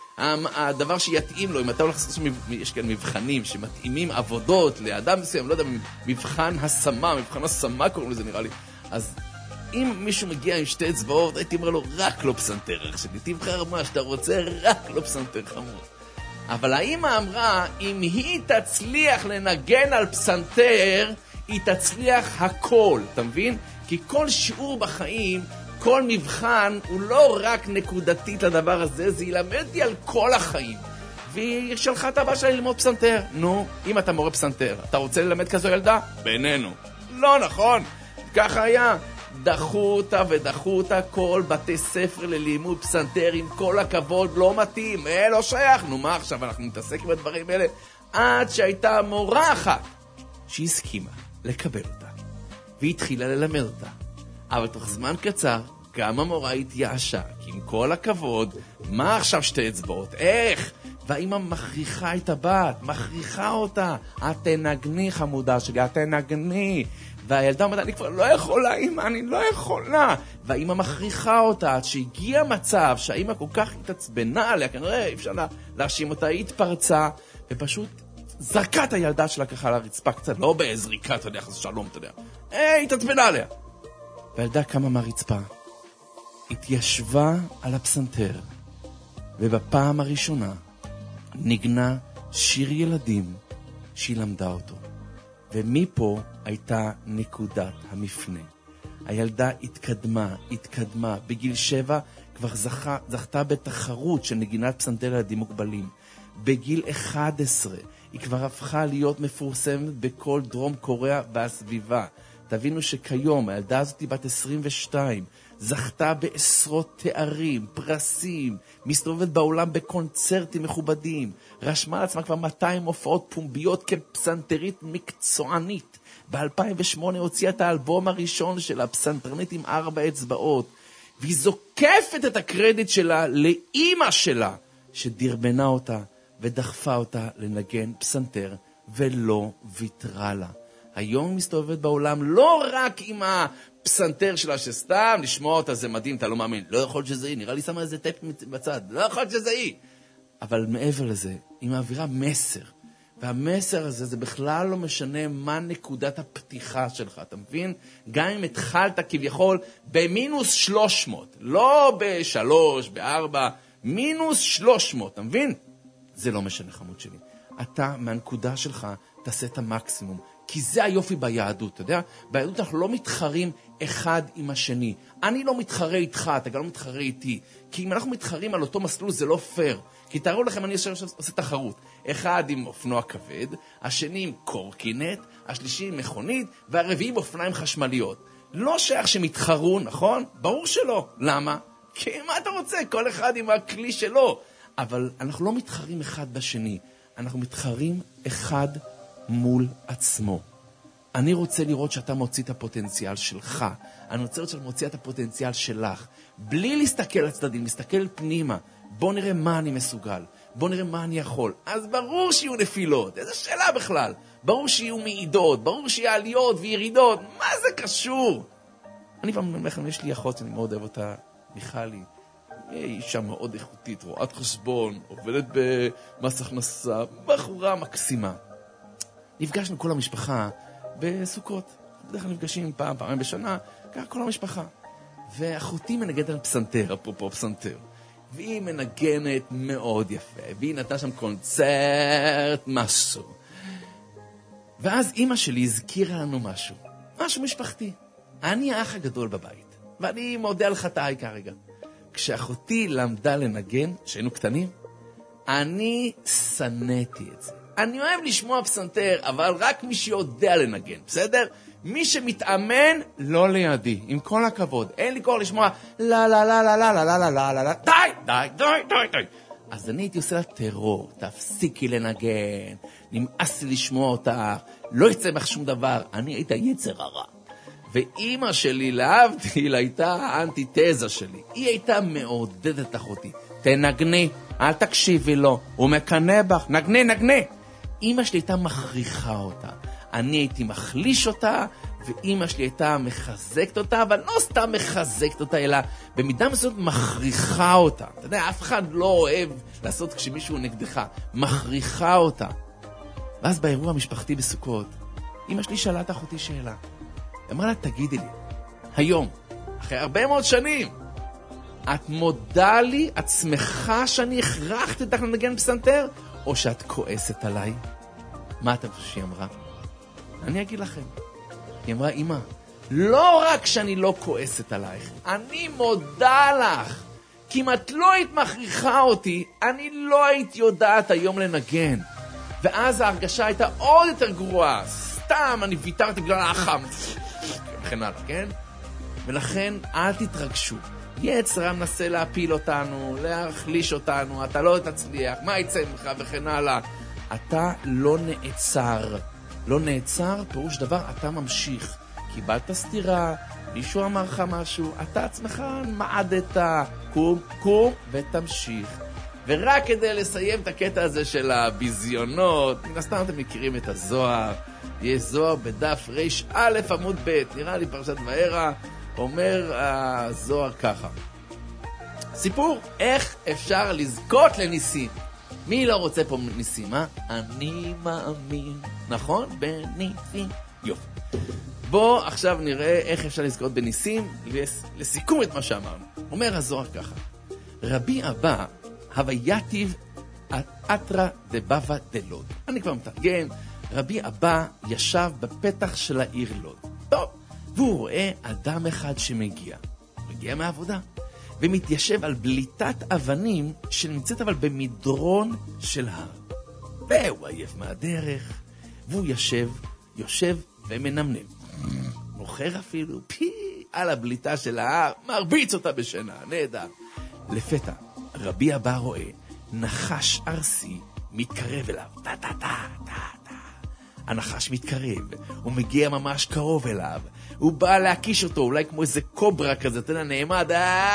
הדבר שיתאים לו. אם אתה הולך לעשות, יש כאן מבחנים שמתאימים עבודות לאדם מסוים, לא יודע, מבחן השמה קוראים לזה נראה לי. אז אם מישהו מגיע עם 2 אצבעות, הייתי אומר לו, רק לא פסנתר, אח שלי, תבחר מה שאתה רוצה, רק לא פסנתר חמור. אבל האמא אמרה, אם היא תצליח לנגן על פסנתר, היא תצליח הכל, אתה מבין? כי כל שיעור בחיים, כל מבחן, הוא לא רק נקודתית לדבר הזה, זה ילמד לי על כל החיים. והיא שלחה את הבא שלה ללמוד פסנתר. נו, אם אתה מורה פסנתר, אתה רוצה ללמד כזו ילדה? בינינו. לא נכון, ככה היה. דחו אותה, כל בתי ספר ללימוד פסנתר, עם כל הכבוד, לא מתאים, לא שייך, נו מה עכשיו, אנחנו נתעסק עם הדברים האלה, עד שהייתה מורה אחת שהסכימה לקבל אותה, והיא התחילה ללמד אותה, אבל תוך זמן קצר, גם המורה התייאשה, כי עם כל הכבוד, מה עכשיו 2 אצבעות, איך? והאמא מכריחה את הבת, מכריחה אותה, את תנגני חמודה שלי, את תנגני, והילדה אומרת, אני כבר לא יכולה, אמא, אני לא יכולה. והאמא מכריחה אותה, עד שהגיע מצב שהאמא כל כך התעצבנה עליה, כנראה אי אפשר להאשים אותה, היא התפרצה, ופשוט זרקה את הילדה שלה ככה לרצפה קצת, לא בזריקה, אתה יודע, חס שלום, אתה יודע. היא התעצבנה עליה. והילדה קמה מהרצפה, התיישבה על הפסנתר, ובפעם הראשונה נגנה שיר ילדים שהיא למדה אותו. ומפה הייתה נקודת המפנה. הילדה התקדמה. בגיל 7 כבר זכתה בתחרות של נגינת פסנתר לילדים מוגבלים. בגיל 11 היא כבר הפכה להיות מפורסמת בכל דרום קוריאה והסביבה. תבינו שכיום הילדה הזאת היא בת 22, זכתה בעשרות תארים, פרסים, מסתובבת בעולם בקונצרטים מכובדים, רשמה לעצמה כבר 200 הופעות פומביות כפסנתרית מקצוענית. ב-2008 הוציאה את האלבום הראשון שלה, פסנתרנית עם 4 אצבעות, והיא זוקפת את הקרדיט שלה לאמא שלה, שדרבנה אותה ודחפה אותה לנגן פסנתר, ולא ויתרה לה. היום היא מסתובבת בעולם לא רק עם הפסנתר שלה, שסתם לשמוע אותה זה מדהים, אתה לא מאמין, לא יכול שזה היא, נראה לי שמה איזה טייפ בצד, לא יכול שזה היא. אבל מעבר לזה, היא מעבירה מסר, והמסר הזה, זה בכלל לא משנה מה נקודת הפתיחה שלך, אתה מבין? גם אם התחלת כביכול במינוס 300, לא ב3, ב4, מינוס 300, אתה מבין? זה לא משנה, חמוד שלי. אתה, מהנקודה שלך, תעשה את המקסימום. כי זה היופי ביהדות, אתה יודע? ביהדות אנחנו לא מתחרים אחד עם השני. אני לא מתחרה איתך, אתה גם לא מתחרה איתי. כי אם אנחנו מתחרים על אותו מסלול, זה לא פייר. כי תראו לכם, אני עושה תחרות. אחד עם אופנוע כבד, השני עם קורקינט, השלישי עם מכונית, והרביעי עם אופניים חשמליות. לא שייך שמתחרו, נכון? ברור שלא. למה? כי מה אתה רוצה? כל אחד עם הכלי שלו. אבל אנחנו לא מתחרים אחד בשני. אנחנו מתחרים אחד מול עצמו. אני רוצה לראות שאתה מוציא את הפוטנציאל שלך. אני רוצה לראות שאתה מוציא את הפוטנציאל שלך. בלי להסתכל על הצדדים, להסתכל פנימה. בוא נראה מה אני מסוגל. בוא נראה מה אני יכול. אז ברור שיהיו נפילות. איזו שאלה בכלל. ברור שיהיו מעידות. ברור שיהיו עליות וירידות. מה זה קשור? אני פעם אומר לכם, יש לי אחות, אני מאוד אוהב אותה, מיכלי. היא אישה מאוד איכותית, רואת חשבון, עובדת במס הכנסה, בחורה מקסימה. נפגשנו כל המשפחה בסוכות. בדרך כלל נפגשים פעם בשנה, ככה כל המשפחה. ואחותי מנגנת על פסנתר, אפרופו פסנתר. והיא מנגנת מאוד יפה, והיא נתנה שם קונצרט, משהו. ואז אמא שלי הזכירה לנו משהו משפחתי. אני האח הגדול בבית, ואני מודה על חטאי כרגע. כשאחותי למדה לנגן, שהיינו קטנים, אני סנאתי את זה. אני אוהב לשמוע פסנתר, אבל רק מי שיודע לנגן, בסדר? מי שמתאמן, לא לידי, עם כל הכבוד. אין לי כוח לשמוע, לה לה לה לה לה לה לה לה לה לה, די. אז אני הייתי עושה לה טרור, תפסיקי לנגן, נמאס לי לשמוע אותך, לא יצא לך שום דבר, אני הייתה יצר הרע. ואימא שלי, להבדיל, הייתה האנטיתזה שלי. היא הייתה מעודדת אחותי. תנגני, אל תקשיבי לו, הוא מקנה בך, נגני. אימא שלי הייתה מכריחה אותה. אני הייתי מחליש אותה, ואימא שלי הייתה מחזקת אותה, אבל לא סתם מחזקת אותה, אלא במידה מסוימת מכריחה אותה. אתה יודע, אף אחד לא אוהב לעשות כשמישהו נגדך. מכריחה אותה. ואז באירוע המשפחתי בסוכות, אימא שלי שאלה את אחותי שאלה. אמרה לה, תגידי לי, היום, אחרי הרבה מאוד שנים, את מודה לי, את שמחה שאני הכרחתי אותך לנגן פסנתר, או שאת כועסת עליי? מה אתה חושב שהיא אמרה? אני אגיד לכם. היא אמרה, אמא, לא רק שאני לא כועסת עלייך, אני מודה לך. כי אם את לא היית מכריחה אותי, אני לא הייתי יודעת היום לנגן. ואז ההרגשה הייתה עוד יותר גרועה. סתם, אני ויתרתי בגלל האחם. וכן הלאה, כן? ולכן, אל תתרגשו. יצר מנסה להפיל אותנו, להחליש אותנו, אתה לא תצליח, מה יצא ממך וכן הלאה. אתה לא נעצר. לא נעצר, פירוש דבר, אתה ממשיך. קיבלת סתירה, מישהו אמר לך משהו, אתה עצמך מעדת, קום ותמשיך. ורק כדי לסיים את הקטע הזה של הביזיונות, מן הסתם אתם מכירים את הזוהר, יש זוהר בדף ר' עמוד ב', נראה לי פרשת וערה, אומר הזוהר ככה. סיפור, איך אפשר לזכות לניסים? מי לא רוצה פה ניסים, אה? אני מאמין, נכון? בניסים. יופי. בוא עכשיו נראה איך אפשר לזכות בניסים, לסיכום את מה שאמרנו. אומר הזוהר ככה. רבי אבא, הווייתיב אתרא דבבא דלוד. אני כבר מתרגם. רבי אבא ישב בפתח של העיר לוד. טוב, והוא רואה אדם אחד שמגיע. מגיע מהעבודה. ומתיישב על בליטת אבנים שנמצאת אבל במדרון של הר. והוא עייף מהדרך, והוא יושב ומנמנם. מוכר אפילו על הבליטה של ההר, מרביץ אותה בשינה, נהדר. לפתע, רבי אבא רואה נחש ארסי מתקרב אליו. הנחש מתקרב, הוא מגיע ממש קרוב אליו, הוא בא להקיש אותו, אולי כמו איזה קוברה כזה, אתה יודע, נעמד,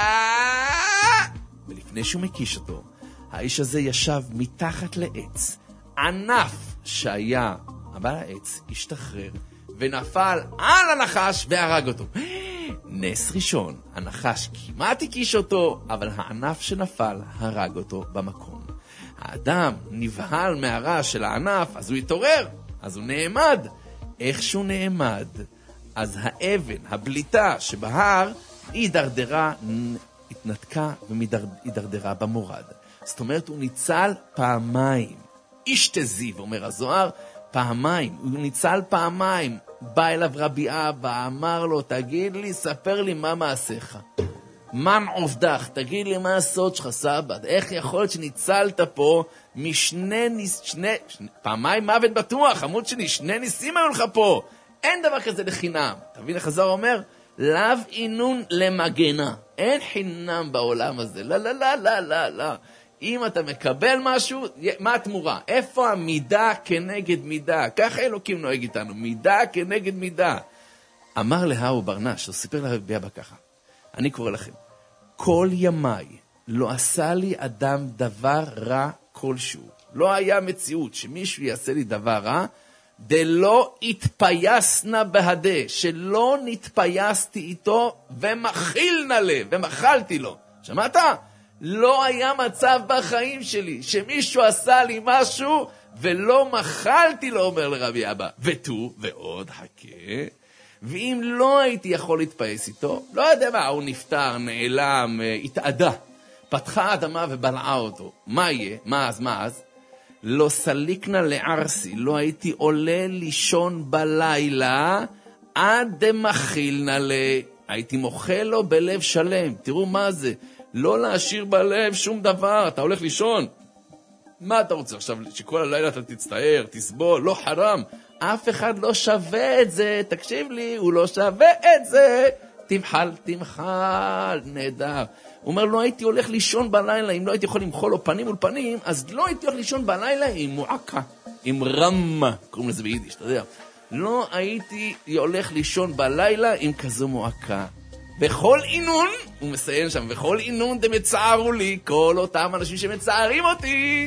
ולפני שהוא מקיש אותו, האיש הזה ישב מתחת לעץ, ענף שהיה, אבל העץ השתחרר, ונפל על הנחש והרג אותו. נס ראשון, הנחש כמעט הקיש אותו, אבל הענף שנפל הרג אותו במקום. האדם נבהל מהרעש של הענף, אז הוא התעורר, אז הוא נעמד. איך שהוא נעמד, אז האבן, הבליטה שבהר, היא הידרדרה, התנתקה והידרדרה במורד. זאת אומרת, הוא ניצל פעמיים. איש תזיב, אומר הזוהר, פעמיים. הוא ניצל פעמיים. בא אליו רבי אבא, אמר לו, תגיד לי, ספר לי מה מעשיך. מה עובדך? תגיד לי מה הסוד שלך, סבא. איך יכול להיות שניצלת פה פעמיים מוות בטוח, עמוד שני, שני ניסים היו לך פה. אין דבר כזה לחינם. תבין איך הזוהר אומר? לאו אינון למגנה. אין חינם בעולם הזה. לא, לא, לא, לא, לא, לא. אם אתה מקבל משהו, מה התמורה? איפה המידה כנגד מידה? ככה אלוקים נוהג איתנו, מידה כנגד מידה. אמר להאו ברנש, הוא סיפר לרבי אבא ככה, אני קורא לכם, כל ימיי לא עשה לי אדם דבר רע כלשהו. לא היה מציאות שמישהו יעשה לי דבר רע, דלא התפייסנה בהדה, שלא נתפייסתי איתו ומחילנה לב, ומחלתי לו. שמעת? לא היה מצב בחיים שלי שמישהו עשה לי משהו ולא מחלתי לו, אומר לרבי אבא. ותו, ועוד חכה, ואם לא הייתי יכול להתפייס איתו, לא יודע מה, הוא נפטר, נעלם, התעדה, פתחה האדמה ובלעה אותו. מה יהיה? מה אז? לא סליקנה לערסי, לא הייתי עולה לישון בלילה, עד דמחילנה הייתי מוכל לו בלב שלם. תראו מה זה, לא להשאיר בלב שום דבר, אתה הולך לישון. מה אתה רוצה עכשיו, שכל הלילה אתה תצטער, תסבול, לא חרם. אף אחד לא שווה את זה, תקשיב לי, הוא לא שווה את זה. תמחל, נהדר. הוא אומר, לא הייתי הולך לישון בלילה, אם לא הייתי יכול למחול לו פנים מול פנים, אז לא הייתי הולך לישון בלילה עם מועקה, עם רמה, קוראים לזה ביידיש, אתה יודע. לא הייתי הולך לישון בלילה עם כזו מועקה. בכל עינון, הוא מסיין שם, בכל עינון דמצערו לי, כל אותם אנשים שמצערים אותי,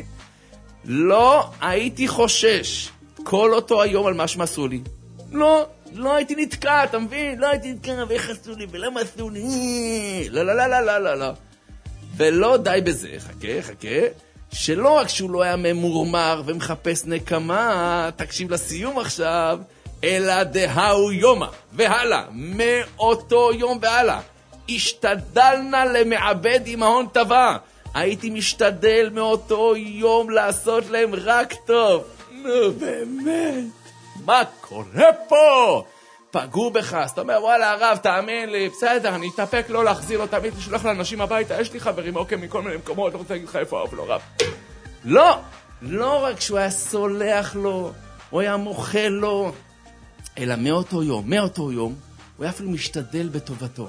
לא הייתי חושש כל אותו היום על מה שמסו לי. לא הייתי נתקע, אתה מבין? לא הייתי נתקע, ואיך עשו לי, ולמה עשו לי? לא. ולא די בזה, חכה, שלא רק שהוא לא היה ממורמר ומחפש נקמה, תקשיב לסיום עכשיו, אלא דהאו יומה, והלאה, מאותו יום והלאה, השתדלנה למעבד עם ההון טבע, הייתי משתדל מאותו יום לעשות להם רק טוב. נו באמת, מה קורה פה? פגעו בך, אז אתה אומר, וואלה הרב, תאמין לי, בסדר, אני אתאפק לא להחזיר לו, תמיד לשלוח לאנשים הביתה, יש לי חברים, אוקיי, מכל מיני מקומות, לא רוצה להגיד לך איפה, אבל לא רב. לא רק שהוא היה סולח לו, הוא היה מוכל לו, אלא מאותו יום, הוא היה אפילו משתדל בטובתו.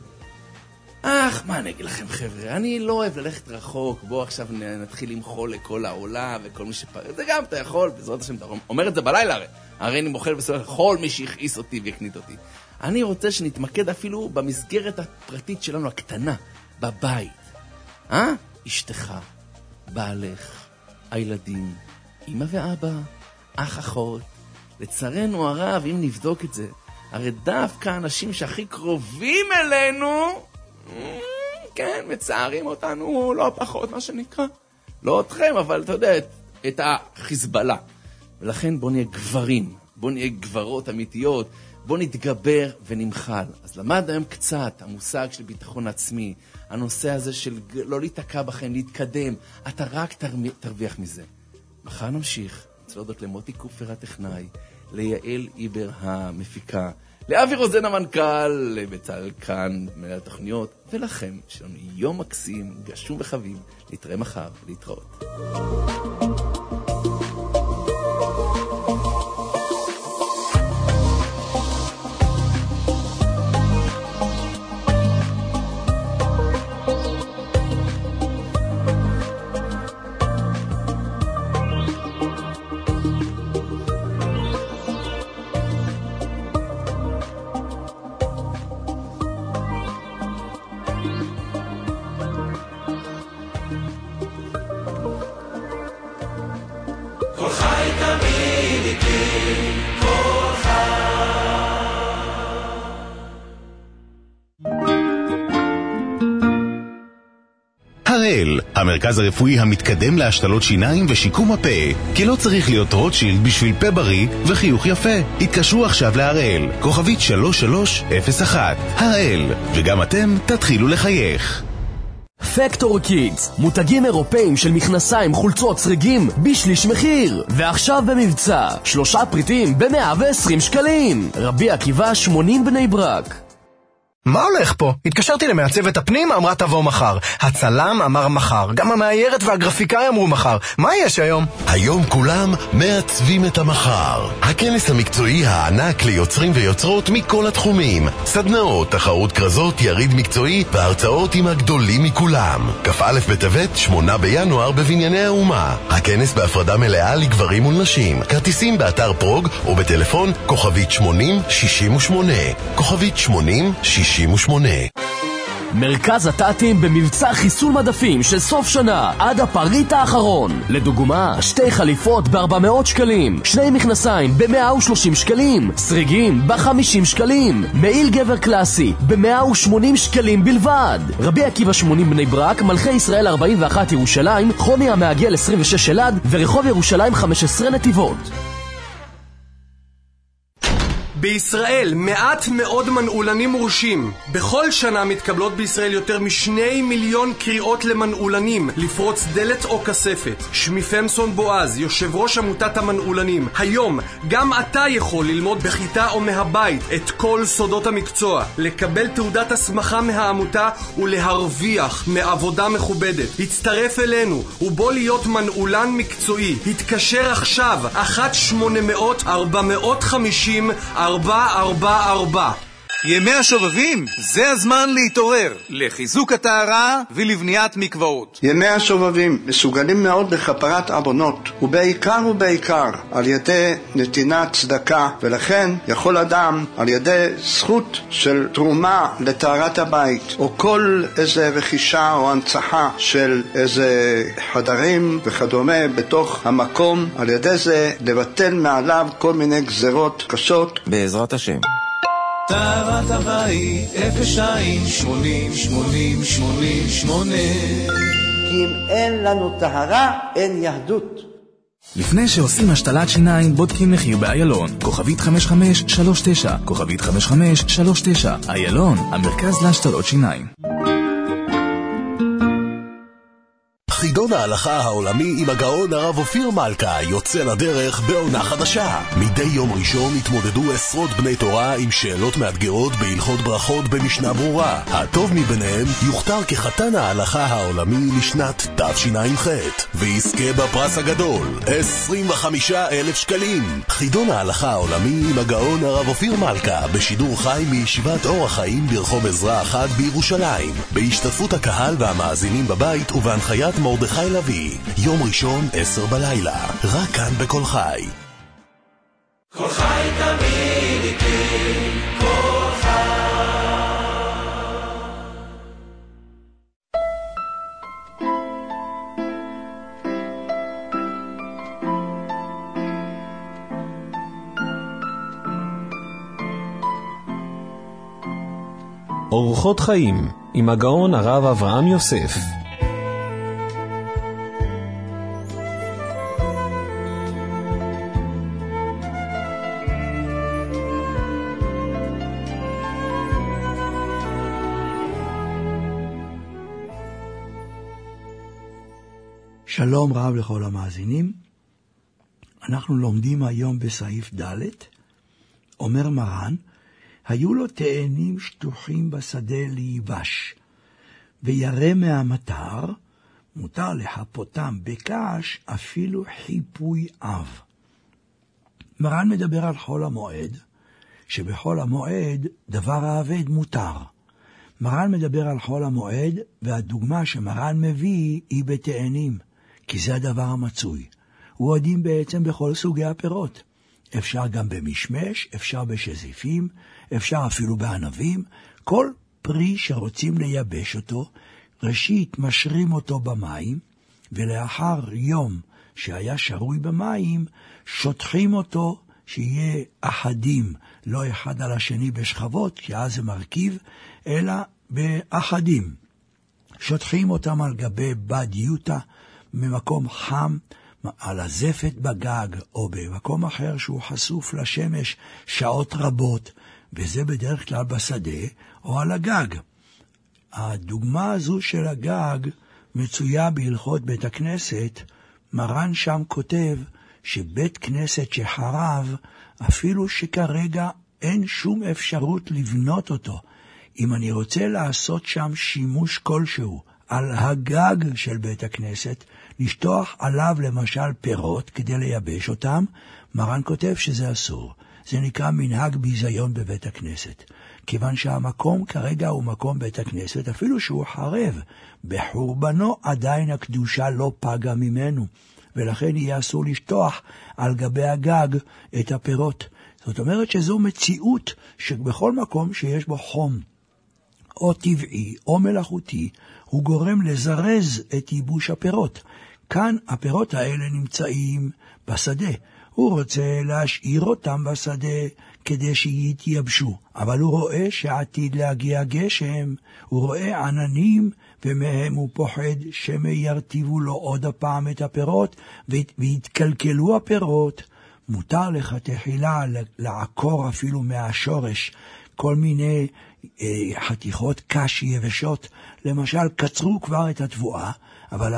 מה אני אגיד לכם חבר'ה, אני לא אוהב ללכת רחוק, בוא עכשיו נתחיל למחול לכל העולם וכל מי שפרד, זה גם אתה יכול, בעזרת השם, אתה אומר את זה בלילה הרי אני מוכל וסולח לכל מי שהכעיס אותי והקנית אותי. אני רוצה שנתמקד אפילו במסגרת הפרטית שלנו הקטנה, בבית. אשתך, בעלך, הילדים, אמא ואבא, אח אחות. לצערנו הרב, אם נבדוק את זה, הרי דווקא האנשים שהכי קרובים אלינו, כן, מצערים אותנו, לא פחות מה שנקרא. לא אתכם, אבל אתה יודע, את החיזבאללה. ולכן בוא נהיה גברים, בוא נהיה גברות אמיתיות, בוא נתגבר ונמחל. אז למד היום קצת המושג של ביטחון עצמי, הנושא הזה של לא להתעקע בכם, להתקדם, אתה רק תרוויח מזה. מחר נמשיך, רוצה להודות למוטי קופר הטכנאי, ליעל איבר המפיקה, לאבי רוזן המנכ"ל, לבצל כאן מנהל התוכניות, ולכם שלנו יום מקסים, גשום וחביב, נתראה מחר, להתראות. הראל, המרכז הרפואי המתקדם להשתלות שיניים ושיקום הפה, כי לא צריך להיות רוטשילד בשביל פה בריא וחיוך יפה. התקשרו עכשיו להראל, כוכבית 3301. הראל, וגם אתם תתחילו לחייך. פקטור קידס, מותגים אירופאים של מכנסיים, חולצות, צריגים בשליש מחיר, ועכשיו במבצע 3 פריטים ב120 שקלים. רבי עקיבא 80 בני ברק. מה הולך פה? התקשרתי למעצבת הפנים, אמרה תבוא מחר. הצלם אמר מחר. גם המאיירת והגרפיקאי אמרו מחר. מה יש היום? היום כולם מעצבים את המחר. הכנס המקצועי הענק ליוצרים ויוצרות מכל התחומים. סדנאות, תחרות קרזות, יריד מקצועי והרצאות עם הגדולים מכולם. כ"א בטבת, 8 בינואר בבנייני האומה. הכנס בהפרדה מלאה לגברים ולנשים. כרטיסים באתר פרוג או בטלפון כוכבית 8068. כוכבית 8068. מרכז הטאטים במבצע חיסול מדפים של סוף שנה עד הפריט האחרון. לדוגמה, 2 חליפות ב400 שקלים, 2 מכנסיים ב130 שקלים, סריגים ב50 שקלים, מעיל גבר קלאסי ב180 שקלים בלבד. רבי עקיבא 80 בני ברק, מלכי ישראל 41 ירושלים, חומי המעגל 26 אלעד ורחוב ירושלים 15 נתיבות. בישראל מעט מאוד מנעולנים מורשים. בכל שנה מתקבלות בישראל יותר מ2 מיליון קריאות למנעולנים לפרוץ דלת או כספת. שמי פמסון בועז, יושב ראש עמותת המנעולנים. היום גם אתה יכול ללמוד בכיתה או מהבית את כל סודות המקצוע, לקבל תעודת הסמכה מהעמותה ולהרוויח מעבודה מכובדת. הצטרף אלינו ובוא להיות מנעולן מקצועי. התקשר עכשיו 1-800-450-444. ימי השובבים, זה הזמן להתעורר לחיזוק הטהרה ולבניית מקוואות. ימי השובבים מסוגלים מאוד לכפרת עוונות, ובעיקר על ידי נתינת צדקה, ולכן יכול אדם על ידי זכות של תרומה לטהרת הבית, או כל איזה רכישה או הנצחה של איזה חדרים וכדומה בתוך המקום, על ידי זה לבטל מעליו כל מיני גזרות קשות בעזרת השם. טהרת הבית 02-80-80-88. כי אם אין לנו טהרה, אין יהדות. לפני שעושים השתלת שיניים, בודקים מחיר באיילון. כוכבית 5539, כוכבית 5539. איילון, המרכז להשתלות שיניים. חידון ההלכה העולמי עם הגאון הרב אופיר מלכה יוצא לדרך בעונה חדשה. מדי יום ראשון התמודדו עשרות בני תורה עם שאלות מאתגרות בהלכות ברכות במשנה ברורה. הטוב מביניהם יוכתר כחתן ההלכה העולמי לשנת תשע"ח ויזכה בפרס הגדול 25,000 שקלים. חידון ההלכה העולמי עם הגאון הרב אופיר מלכה בשידור חי מישיבת אור החיים ברחוב עזרא 1 בירושלים, בהשתתפות הקהל והמאזינים בבית ובהנחיית מרדכי לוי. יום ראשון 10 בלילה, רק כאן בכל חי. כל חי תמיד איתי, כל חי. אורחות חיים עם הגאון הרב אברהם יוסף. שלום רב לכל המאזינים. אנחנו לומדים היום בסעיף ד'. אומר מרן, היו לו תאנים שטוחים בשדה להיבש, וירא מהמטר, מותר לחפותם בקש אפילו חיפוי אב. מרן מדבר על חול המועד, שבחול המועד דבר האבד מותר. מרן מדבר על חול המועד, והדוגמה שמרן מביא היא בתאנים, כי זה הדבר המצוי. הוא עדים בעצם בכל סוגי הפירות. אפשר גם במשמש, אפשר בשזיפים, אפשר אפילו בענבים. כל פרי שרוצים לייבש אותו, ראשית משרים אותו במים, ולאחר יום שהיה שרוי במים, שוטחים אותו שיהיה אחדים, לא אחד על השני בשכבות, כי אז זה מרכיב, אלא באחדים. שוטחים אותם על גבי בד יוטה, ממקום חם, על הזפת בגג, או במקום אחר שהוא חשוף לשמש שעות רבות, וזה בדרך כלל בשדה או על הגג. הדוגמה הזו של הגג מצויה בהלכות בית הכנסת. מרן שם כותב שבית כנסת שחרב, אפילו שכרגע אין שום אפשרות לבנות אותו, אם אני רוצה לעשות שם שימוש כלשהו על הגג של בית הכנסת, לשטוח עליו למשל פירות כדי לייבש אותם, מרן כותב שזה אסור. זה נקרא מנהג ביזיון בבית הכנסת. כיוון שהמקום כרגע הוא מקום בית הכנסת, אפילו שהוא חרב, בחורבנו עדיין הקדושה לא פגה ממנו, ולכן יהיה אסור לשטוח על גבי הגג את הפירות. זאת אומרת שזו מציאות שבכל מקום שיש בו חום, או טבעי או מלאכותי, הוא גורם לזרז את ייבוש הפירות. כאן הפירות האלה נמצאים בשדה. הוא רוצה להשאיר אותם בשדה כדי שיתייבשו, אבל הוא רואה שעתיד להגיע גשם, הוא רואה עננים, ומהם הוא פוחד שמיירטיבו לו עוד הפעם את הפירות, והתקלקלו הפירות. מותר לך תחילה לעקור אפילו מהשורש כל מיני חתיכות קש יבשות, למשל קצרו כבר את התבואה, אבל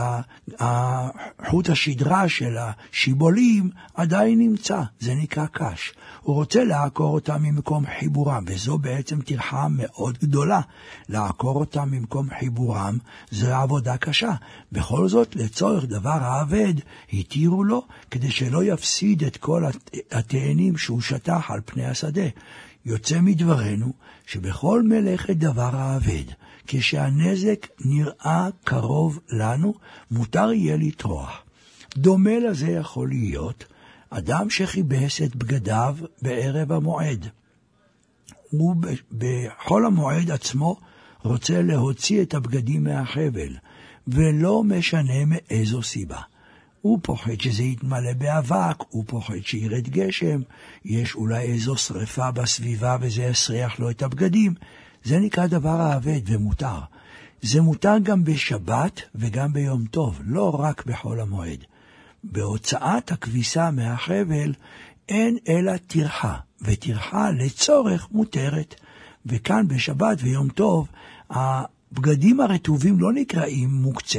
חוט השדרה של השיבולים עדיין נמצא, זה נקרא קש. הוא רוצה לעקור אותם ממקום חיבורם, וזו בעצם טרחה מאוד גדולה. לעקור אותם ממקום חיבורם זו עבודה קשה. בכל זאת, לצורך דבר העבד, התירו לו כדי שלא יפסיד את כל התאנים שהוא שטח על פני השדה. יוצא מדברנו שבכל מלאכת דבר העבד, כשהנזק נראה קרוב לנו, מותר יהיה לטרוח. דומה לזה יכול להיות אדם שחיבס את בגדיו בערב המועד. הוא בחול המועד עצמו רוצה להוציא את הבגדים מהחבל, ולא משנה מאיזו סיבה. הוא פוחד שזה יתמלא באבק, הוא פוחד שירד גשם, יש אולי איזו שריפה בסביבה וזה יסריח לו את הבגדים. זה נקרא דבר העבד ומותר. זה מותר גם בשבת וגם ביום טוב, לא רק בחול המועד. בהוצאת הכביסה מהחבל אין אלא טרחה, וטרחה לצורך מותרת. וכאן בשבת ויום טוב, הבגדים הרטובים לא נקראים מוקצה.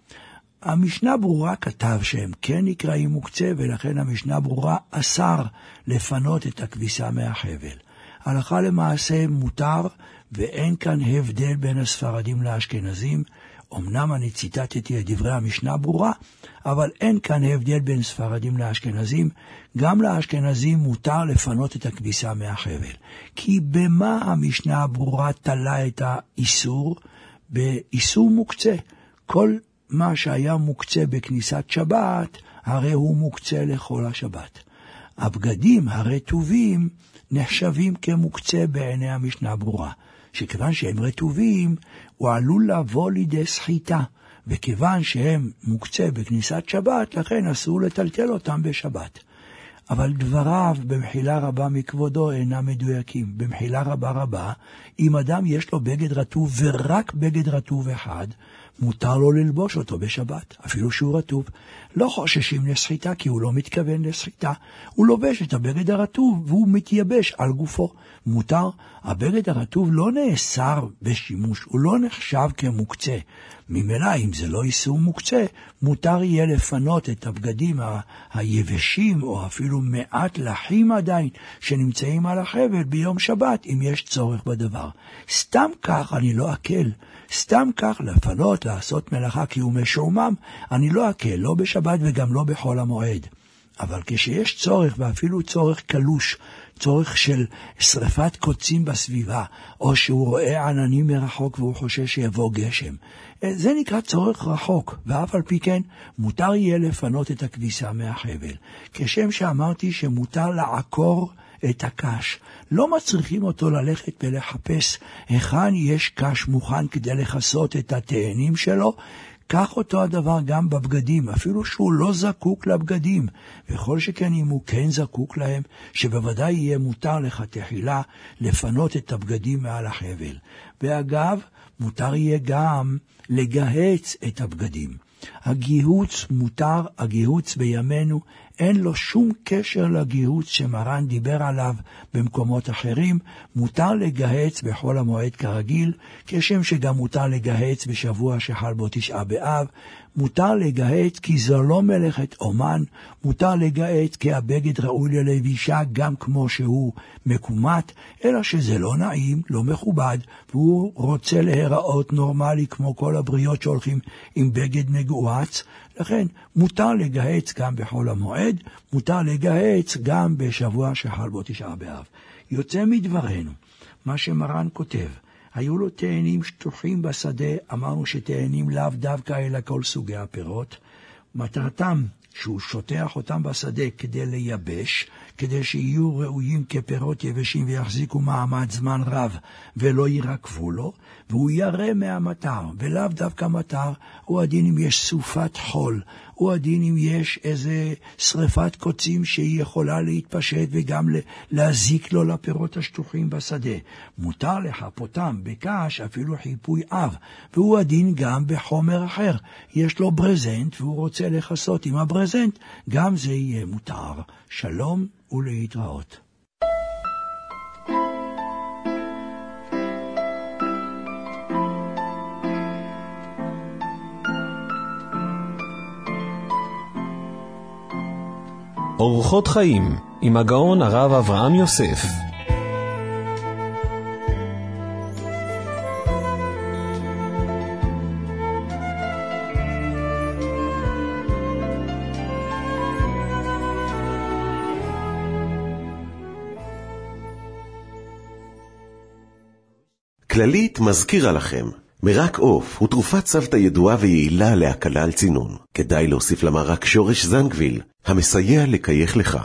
המשנה ברורה כתב שהם כן נקראים מוקצה, ולכן המשנה ברורה אסר לפנות את הכביסה מהחבל. הלכה למעשה מותר, ואין כאן הבדל בין הספרדים לאשכנזים. אמנם אני ציטטתי את דברי המשנה ברורה, אבל אין כאן הבדל בין ספרדים לאשכנזים. גם לאשכנזים מותר לפנות את הכביסה מהחבל. כי במה המשנה הברורה תלה את האיסור? באיסור מוקצה. כל מה שהיה מוקצה בכניסת שבת, הרי הוא מוקצה לכל השבת. הבגדים הרטובים נחשבים כמוקצה בעיני המשנה ברורה, שכיוון שהם רטובים, הוא עלול לבוא לידי סחיטה, וכיוון שהם מוקצה בכניסת שבת, לכן אסור לטלטל אותם בשבת. אבל דבריו במחילה רבה מכבודו אינם מדויקים. במחילה רבה, אם אדם יש לו בגד רטוב ורק בגד רטוב אחד, מותר לו ללבוש אותו בשבת, אפילו שהוא רטוב. לא חוששים לסחיטה, כי הוא לא מתכוון לסחיטה. הוא לובש את הבגד הרטוב והוא מתייבש על גופו. מותר. הבגד הרטוב לא נאסר בשימוש, הוא לא נחשב כמוקצה. ממילא, אם זה לא איסור מוקצה, מותר יהיה לפנות את הבגדים היבשים, או אפילו מעט לחים עדיין, שנמצאים על החבל ביום שבת, אם יש צורך בדבר. סתם כך אני לא אקל. סתם כך לפנות, לעשות מלאכה כי הוא משומם, אני לא אקל, לא בשבת וגם לא בחול המועד. אבל כשיש צורך, ואפילו צורך קלוש, צורך של שריפת קוצים בסביבה, או שהוא רואה עננים מרחוק והוא חושש שיבוא גשם, זה נקרא צורך רחוק, ואף על פי כן מותר יהיה לפנות את הכביסה מהחבל. כשם שאמרתי שמותר לעקור את הקש, לא מצריכים אותו ללכת ולחפש היכן יש קש מוכן כדי לחסות את התאנים שלו. כך אותו הדבר גם בבגדים, אפילו שהוא לא זקוק לבגדים, וכל שכן אם הוא כן זקוק להם, שבוודאי יהיה מותר לך תחילה לפנות את הבגדים מעל החבל. ואגב, מותר יהיה גם לגהץ את הבגדים. הגיהוץ מותר, הגיהוץ בימינו, אין לו שום קשר לגיהוץ שמרן דיבר עליו במקומות אחרים. מותר לגהץ בחול המועד כרגיל, כשם שגם מותר לגהץ בשבוע שחל בו תשעה באב. מותר לגהץ כי זו לא מלאכת אומן, מותר לגהץ כי הבגד ראוי ללבישה גם כמו שהוא מקומת, אלא שזה לא נעים, לא מכובד, והוא רוצה להיראות נורמלי כמו כל הבריות שהולכים עם בגד מגועץ. לכן מותר לגהץ גם בחול המועד, מותר לגהץ גם בשבוע שחל בו תשעה באב. יוצא מדברנו מה שמרן כותב, היו לו תאנים שטוחים בשדה, אמרנו שתאנים לאו דווקא אלא כל סוגי הפירות, מטרתם שהוא שוטח אותם בשדה כדי לייבש, כדי שיהיו ראויים כפירות יבשים ויחזיקו מעמד זמן רב ולא יירקבו לו, והוא ירא מהמטר, ולאו דווקא מטר, הוא הדין אם יש סופת חול, הוא הדין אם יש איזה שריפת קוצים שהיא יכולה להתפשט וגם להזיק לו לפירות השטוחים בשדה. מותר לחפותם בקש אפילו חיפוי אב, והוא הדין גם בחומר אחר. יש לו ברזנט והוא רוצה לחסות עם הברזנט, גם זה יהיה מותר. שלום ולהתראות. אורחות חיים עם הגאון הרב אברהם יוסף. כללית מזכירה לכם, מרק עוף הוא תרופת סבתא ידועה ויעילה להקלה על צינון. כדאי להוסיף למרק שורש זנגוויל, המסייע לקייך לך.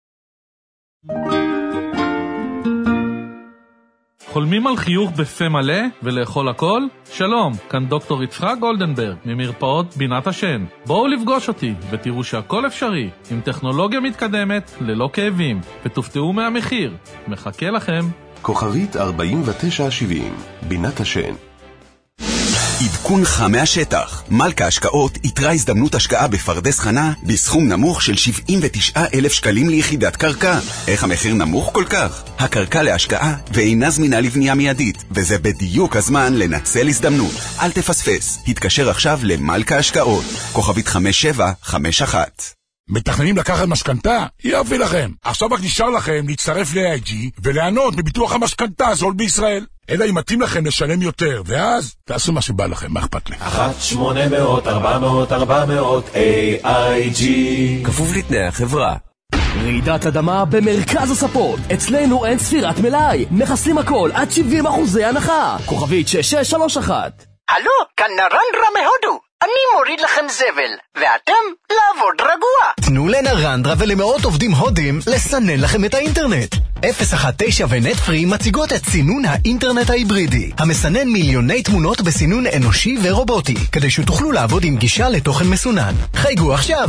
חולמים על חיוך בפה מלא ולאכול הכל? שלום, כאן דוקטור יצחק גולדנברג ממרפאות בינת השן. בואו לפגוש אותי ותראו שהכל אפשרי, עם טכנולוגיה מתקדמת, ללא כאבים, ותופתעו מהמחיר. מחכה לכם. כוכבית 4970, בינת השן. עדכונך מהשטח. מלכה השקעות יתרה הזדמנות השקעה בפרדס חנה בסכום נמוך של 79,000 שקלים ליחידת קרקע. איך המחיר נמוך כל כך? הקרקע להשקעה ואינה זמינה לבנייה מיידית, וזה בדיוק הזמן לנצל הזדמנות. אל תפספס. התקשר עכשיו למלכה השקעות. כוכבית 5751. מתכננים לקחת משכנתה? יופי לכם. עכשיו רק נשאר לכם להצטרף ל-AIG וליהנות מביטוח המשכנתה הזול בישראל. אלא אם מתאים לכם לשלם יותר, ואז תעשו מה שבא לכם, מה אכפת לי? 1-800-400-400 AIG כפוף לתנאי החברה. רעידת אדמה במרכז הספות. אצלנו אין ספירת מלאי, מחסלים הכל עד 70% הנחה. כוכבית 6631. הלו, כאן נרנדרה מהודו. אני מוריד לכם זבל, ואתם לעבוד רגוע. תנו לנרנדרה ולמאות עובדים הודים לסנן לכם את האינטרנט. 019 ונטפרי מציגות את סינון האינטרנט ההיברידי, המסנן מיליוני תמונות בסינון אנושי ורובוטי, כדי שתוכלו לעבוד עם גישה לתוכן מסונן. חייגו עכשיו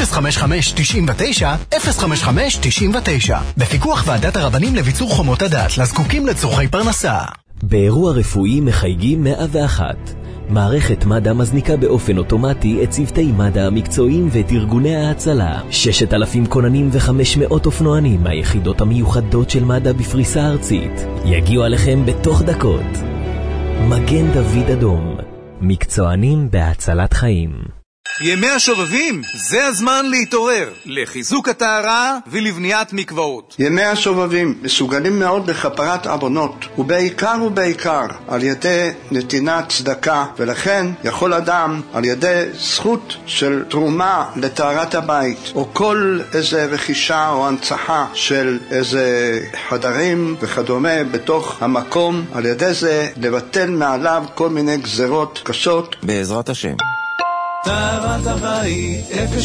055-99 בפיקוח ועדת הרבנים לביצור חומות הדת לזקוקים לצורכי פרנסה. באירוע רפואי מחייגים 101. מערכת מד"א מזניקה באופן אוטומטי את צוותי מד"א המקצועיים ואת ארגוני ההצלה. 6,000 כוננים ו500 אופנוענים מהיחידות המיוחדות של מד"א בפריסה ארצית יגיעו עליכם בתוך דקות. מגן דוד אדום, מקצוענים בהצלת חיים. ימי השובבים, זה הזמן להתעורר לחיזוק הטהרה ולבניית מקוואות. ימי השובבים מסוגלים מאוד לכפרת עוונות, ובעיקר על ידי נתינת צדקה, ולכן יכול אדם על ידי זכות של תרומה לטהרת הבית, או כל איזה רכישה או הנצחה של איזה חדרים וכדומה בתוך המקום, על ידי זה לבטל מעליו כל מיני גזרות קשות בעזרת השם. טהרת הבית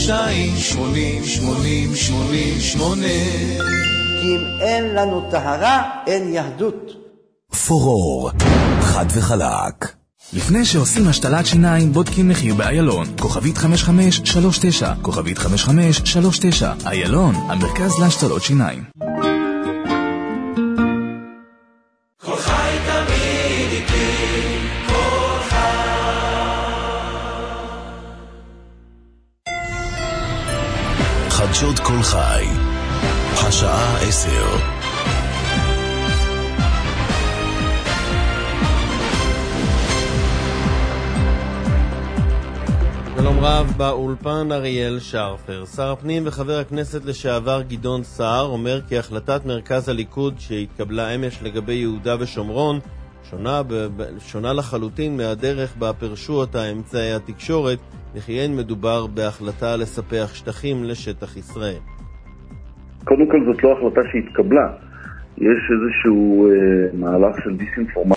02-80-80-80-8 כי אם אין לנו טהרה אין יהדות. פורור, חד וחלק. לפני שעושים השתלת שיניים, בודקים מחיר באיילון. כוכבית 5539, כוכבית 5539. איילון, המרכז להשתלות שיניים. כל חי תמיד איתי, כל חדשות כל חי, השעה 10. שלום רב, באולפן אריאל שרפר. שר הפנים וחבר הכנסת לשעבר גדעון סער אומר כי החלטת מרכז הליכוד שהתקבלה אמש לגבי יהודה ושומרון שונה לחלוטין מהדרך בה פרשו אותה אמצעי התקשורת, וכי אין מדובר בהחלטה לספח שטחים לשטח ישראל. קודם כל זאת לא החלטה שהתקבלה, יש איזשהו מהלך של דיסאינפורמציה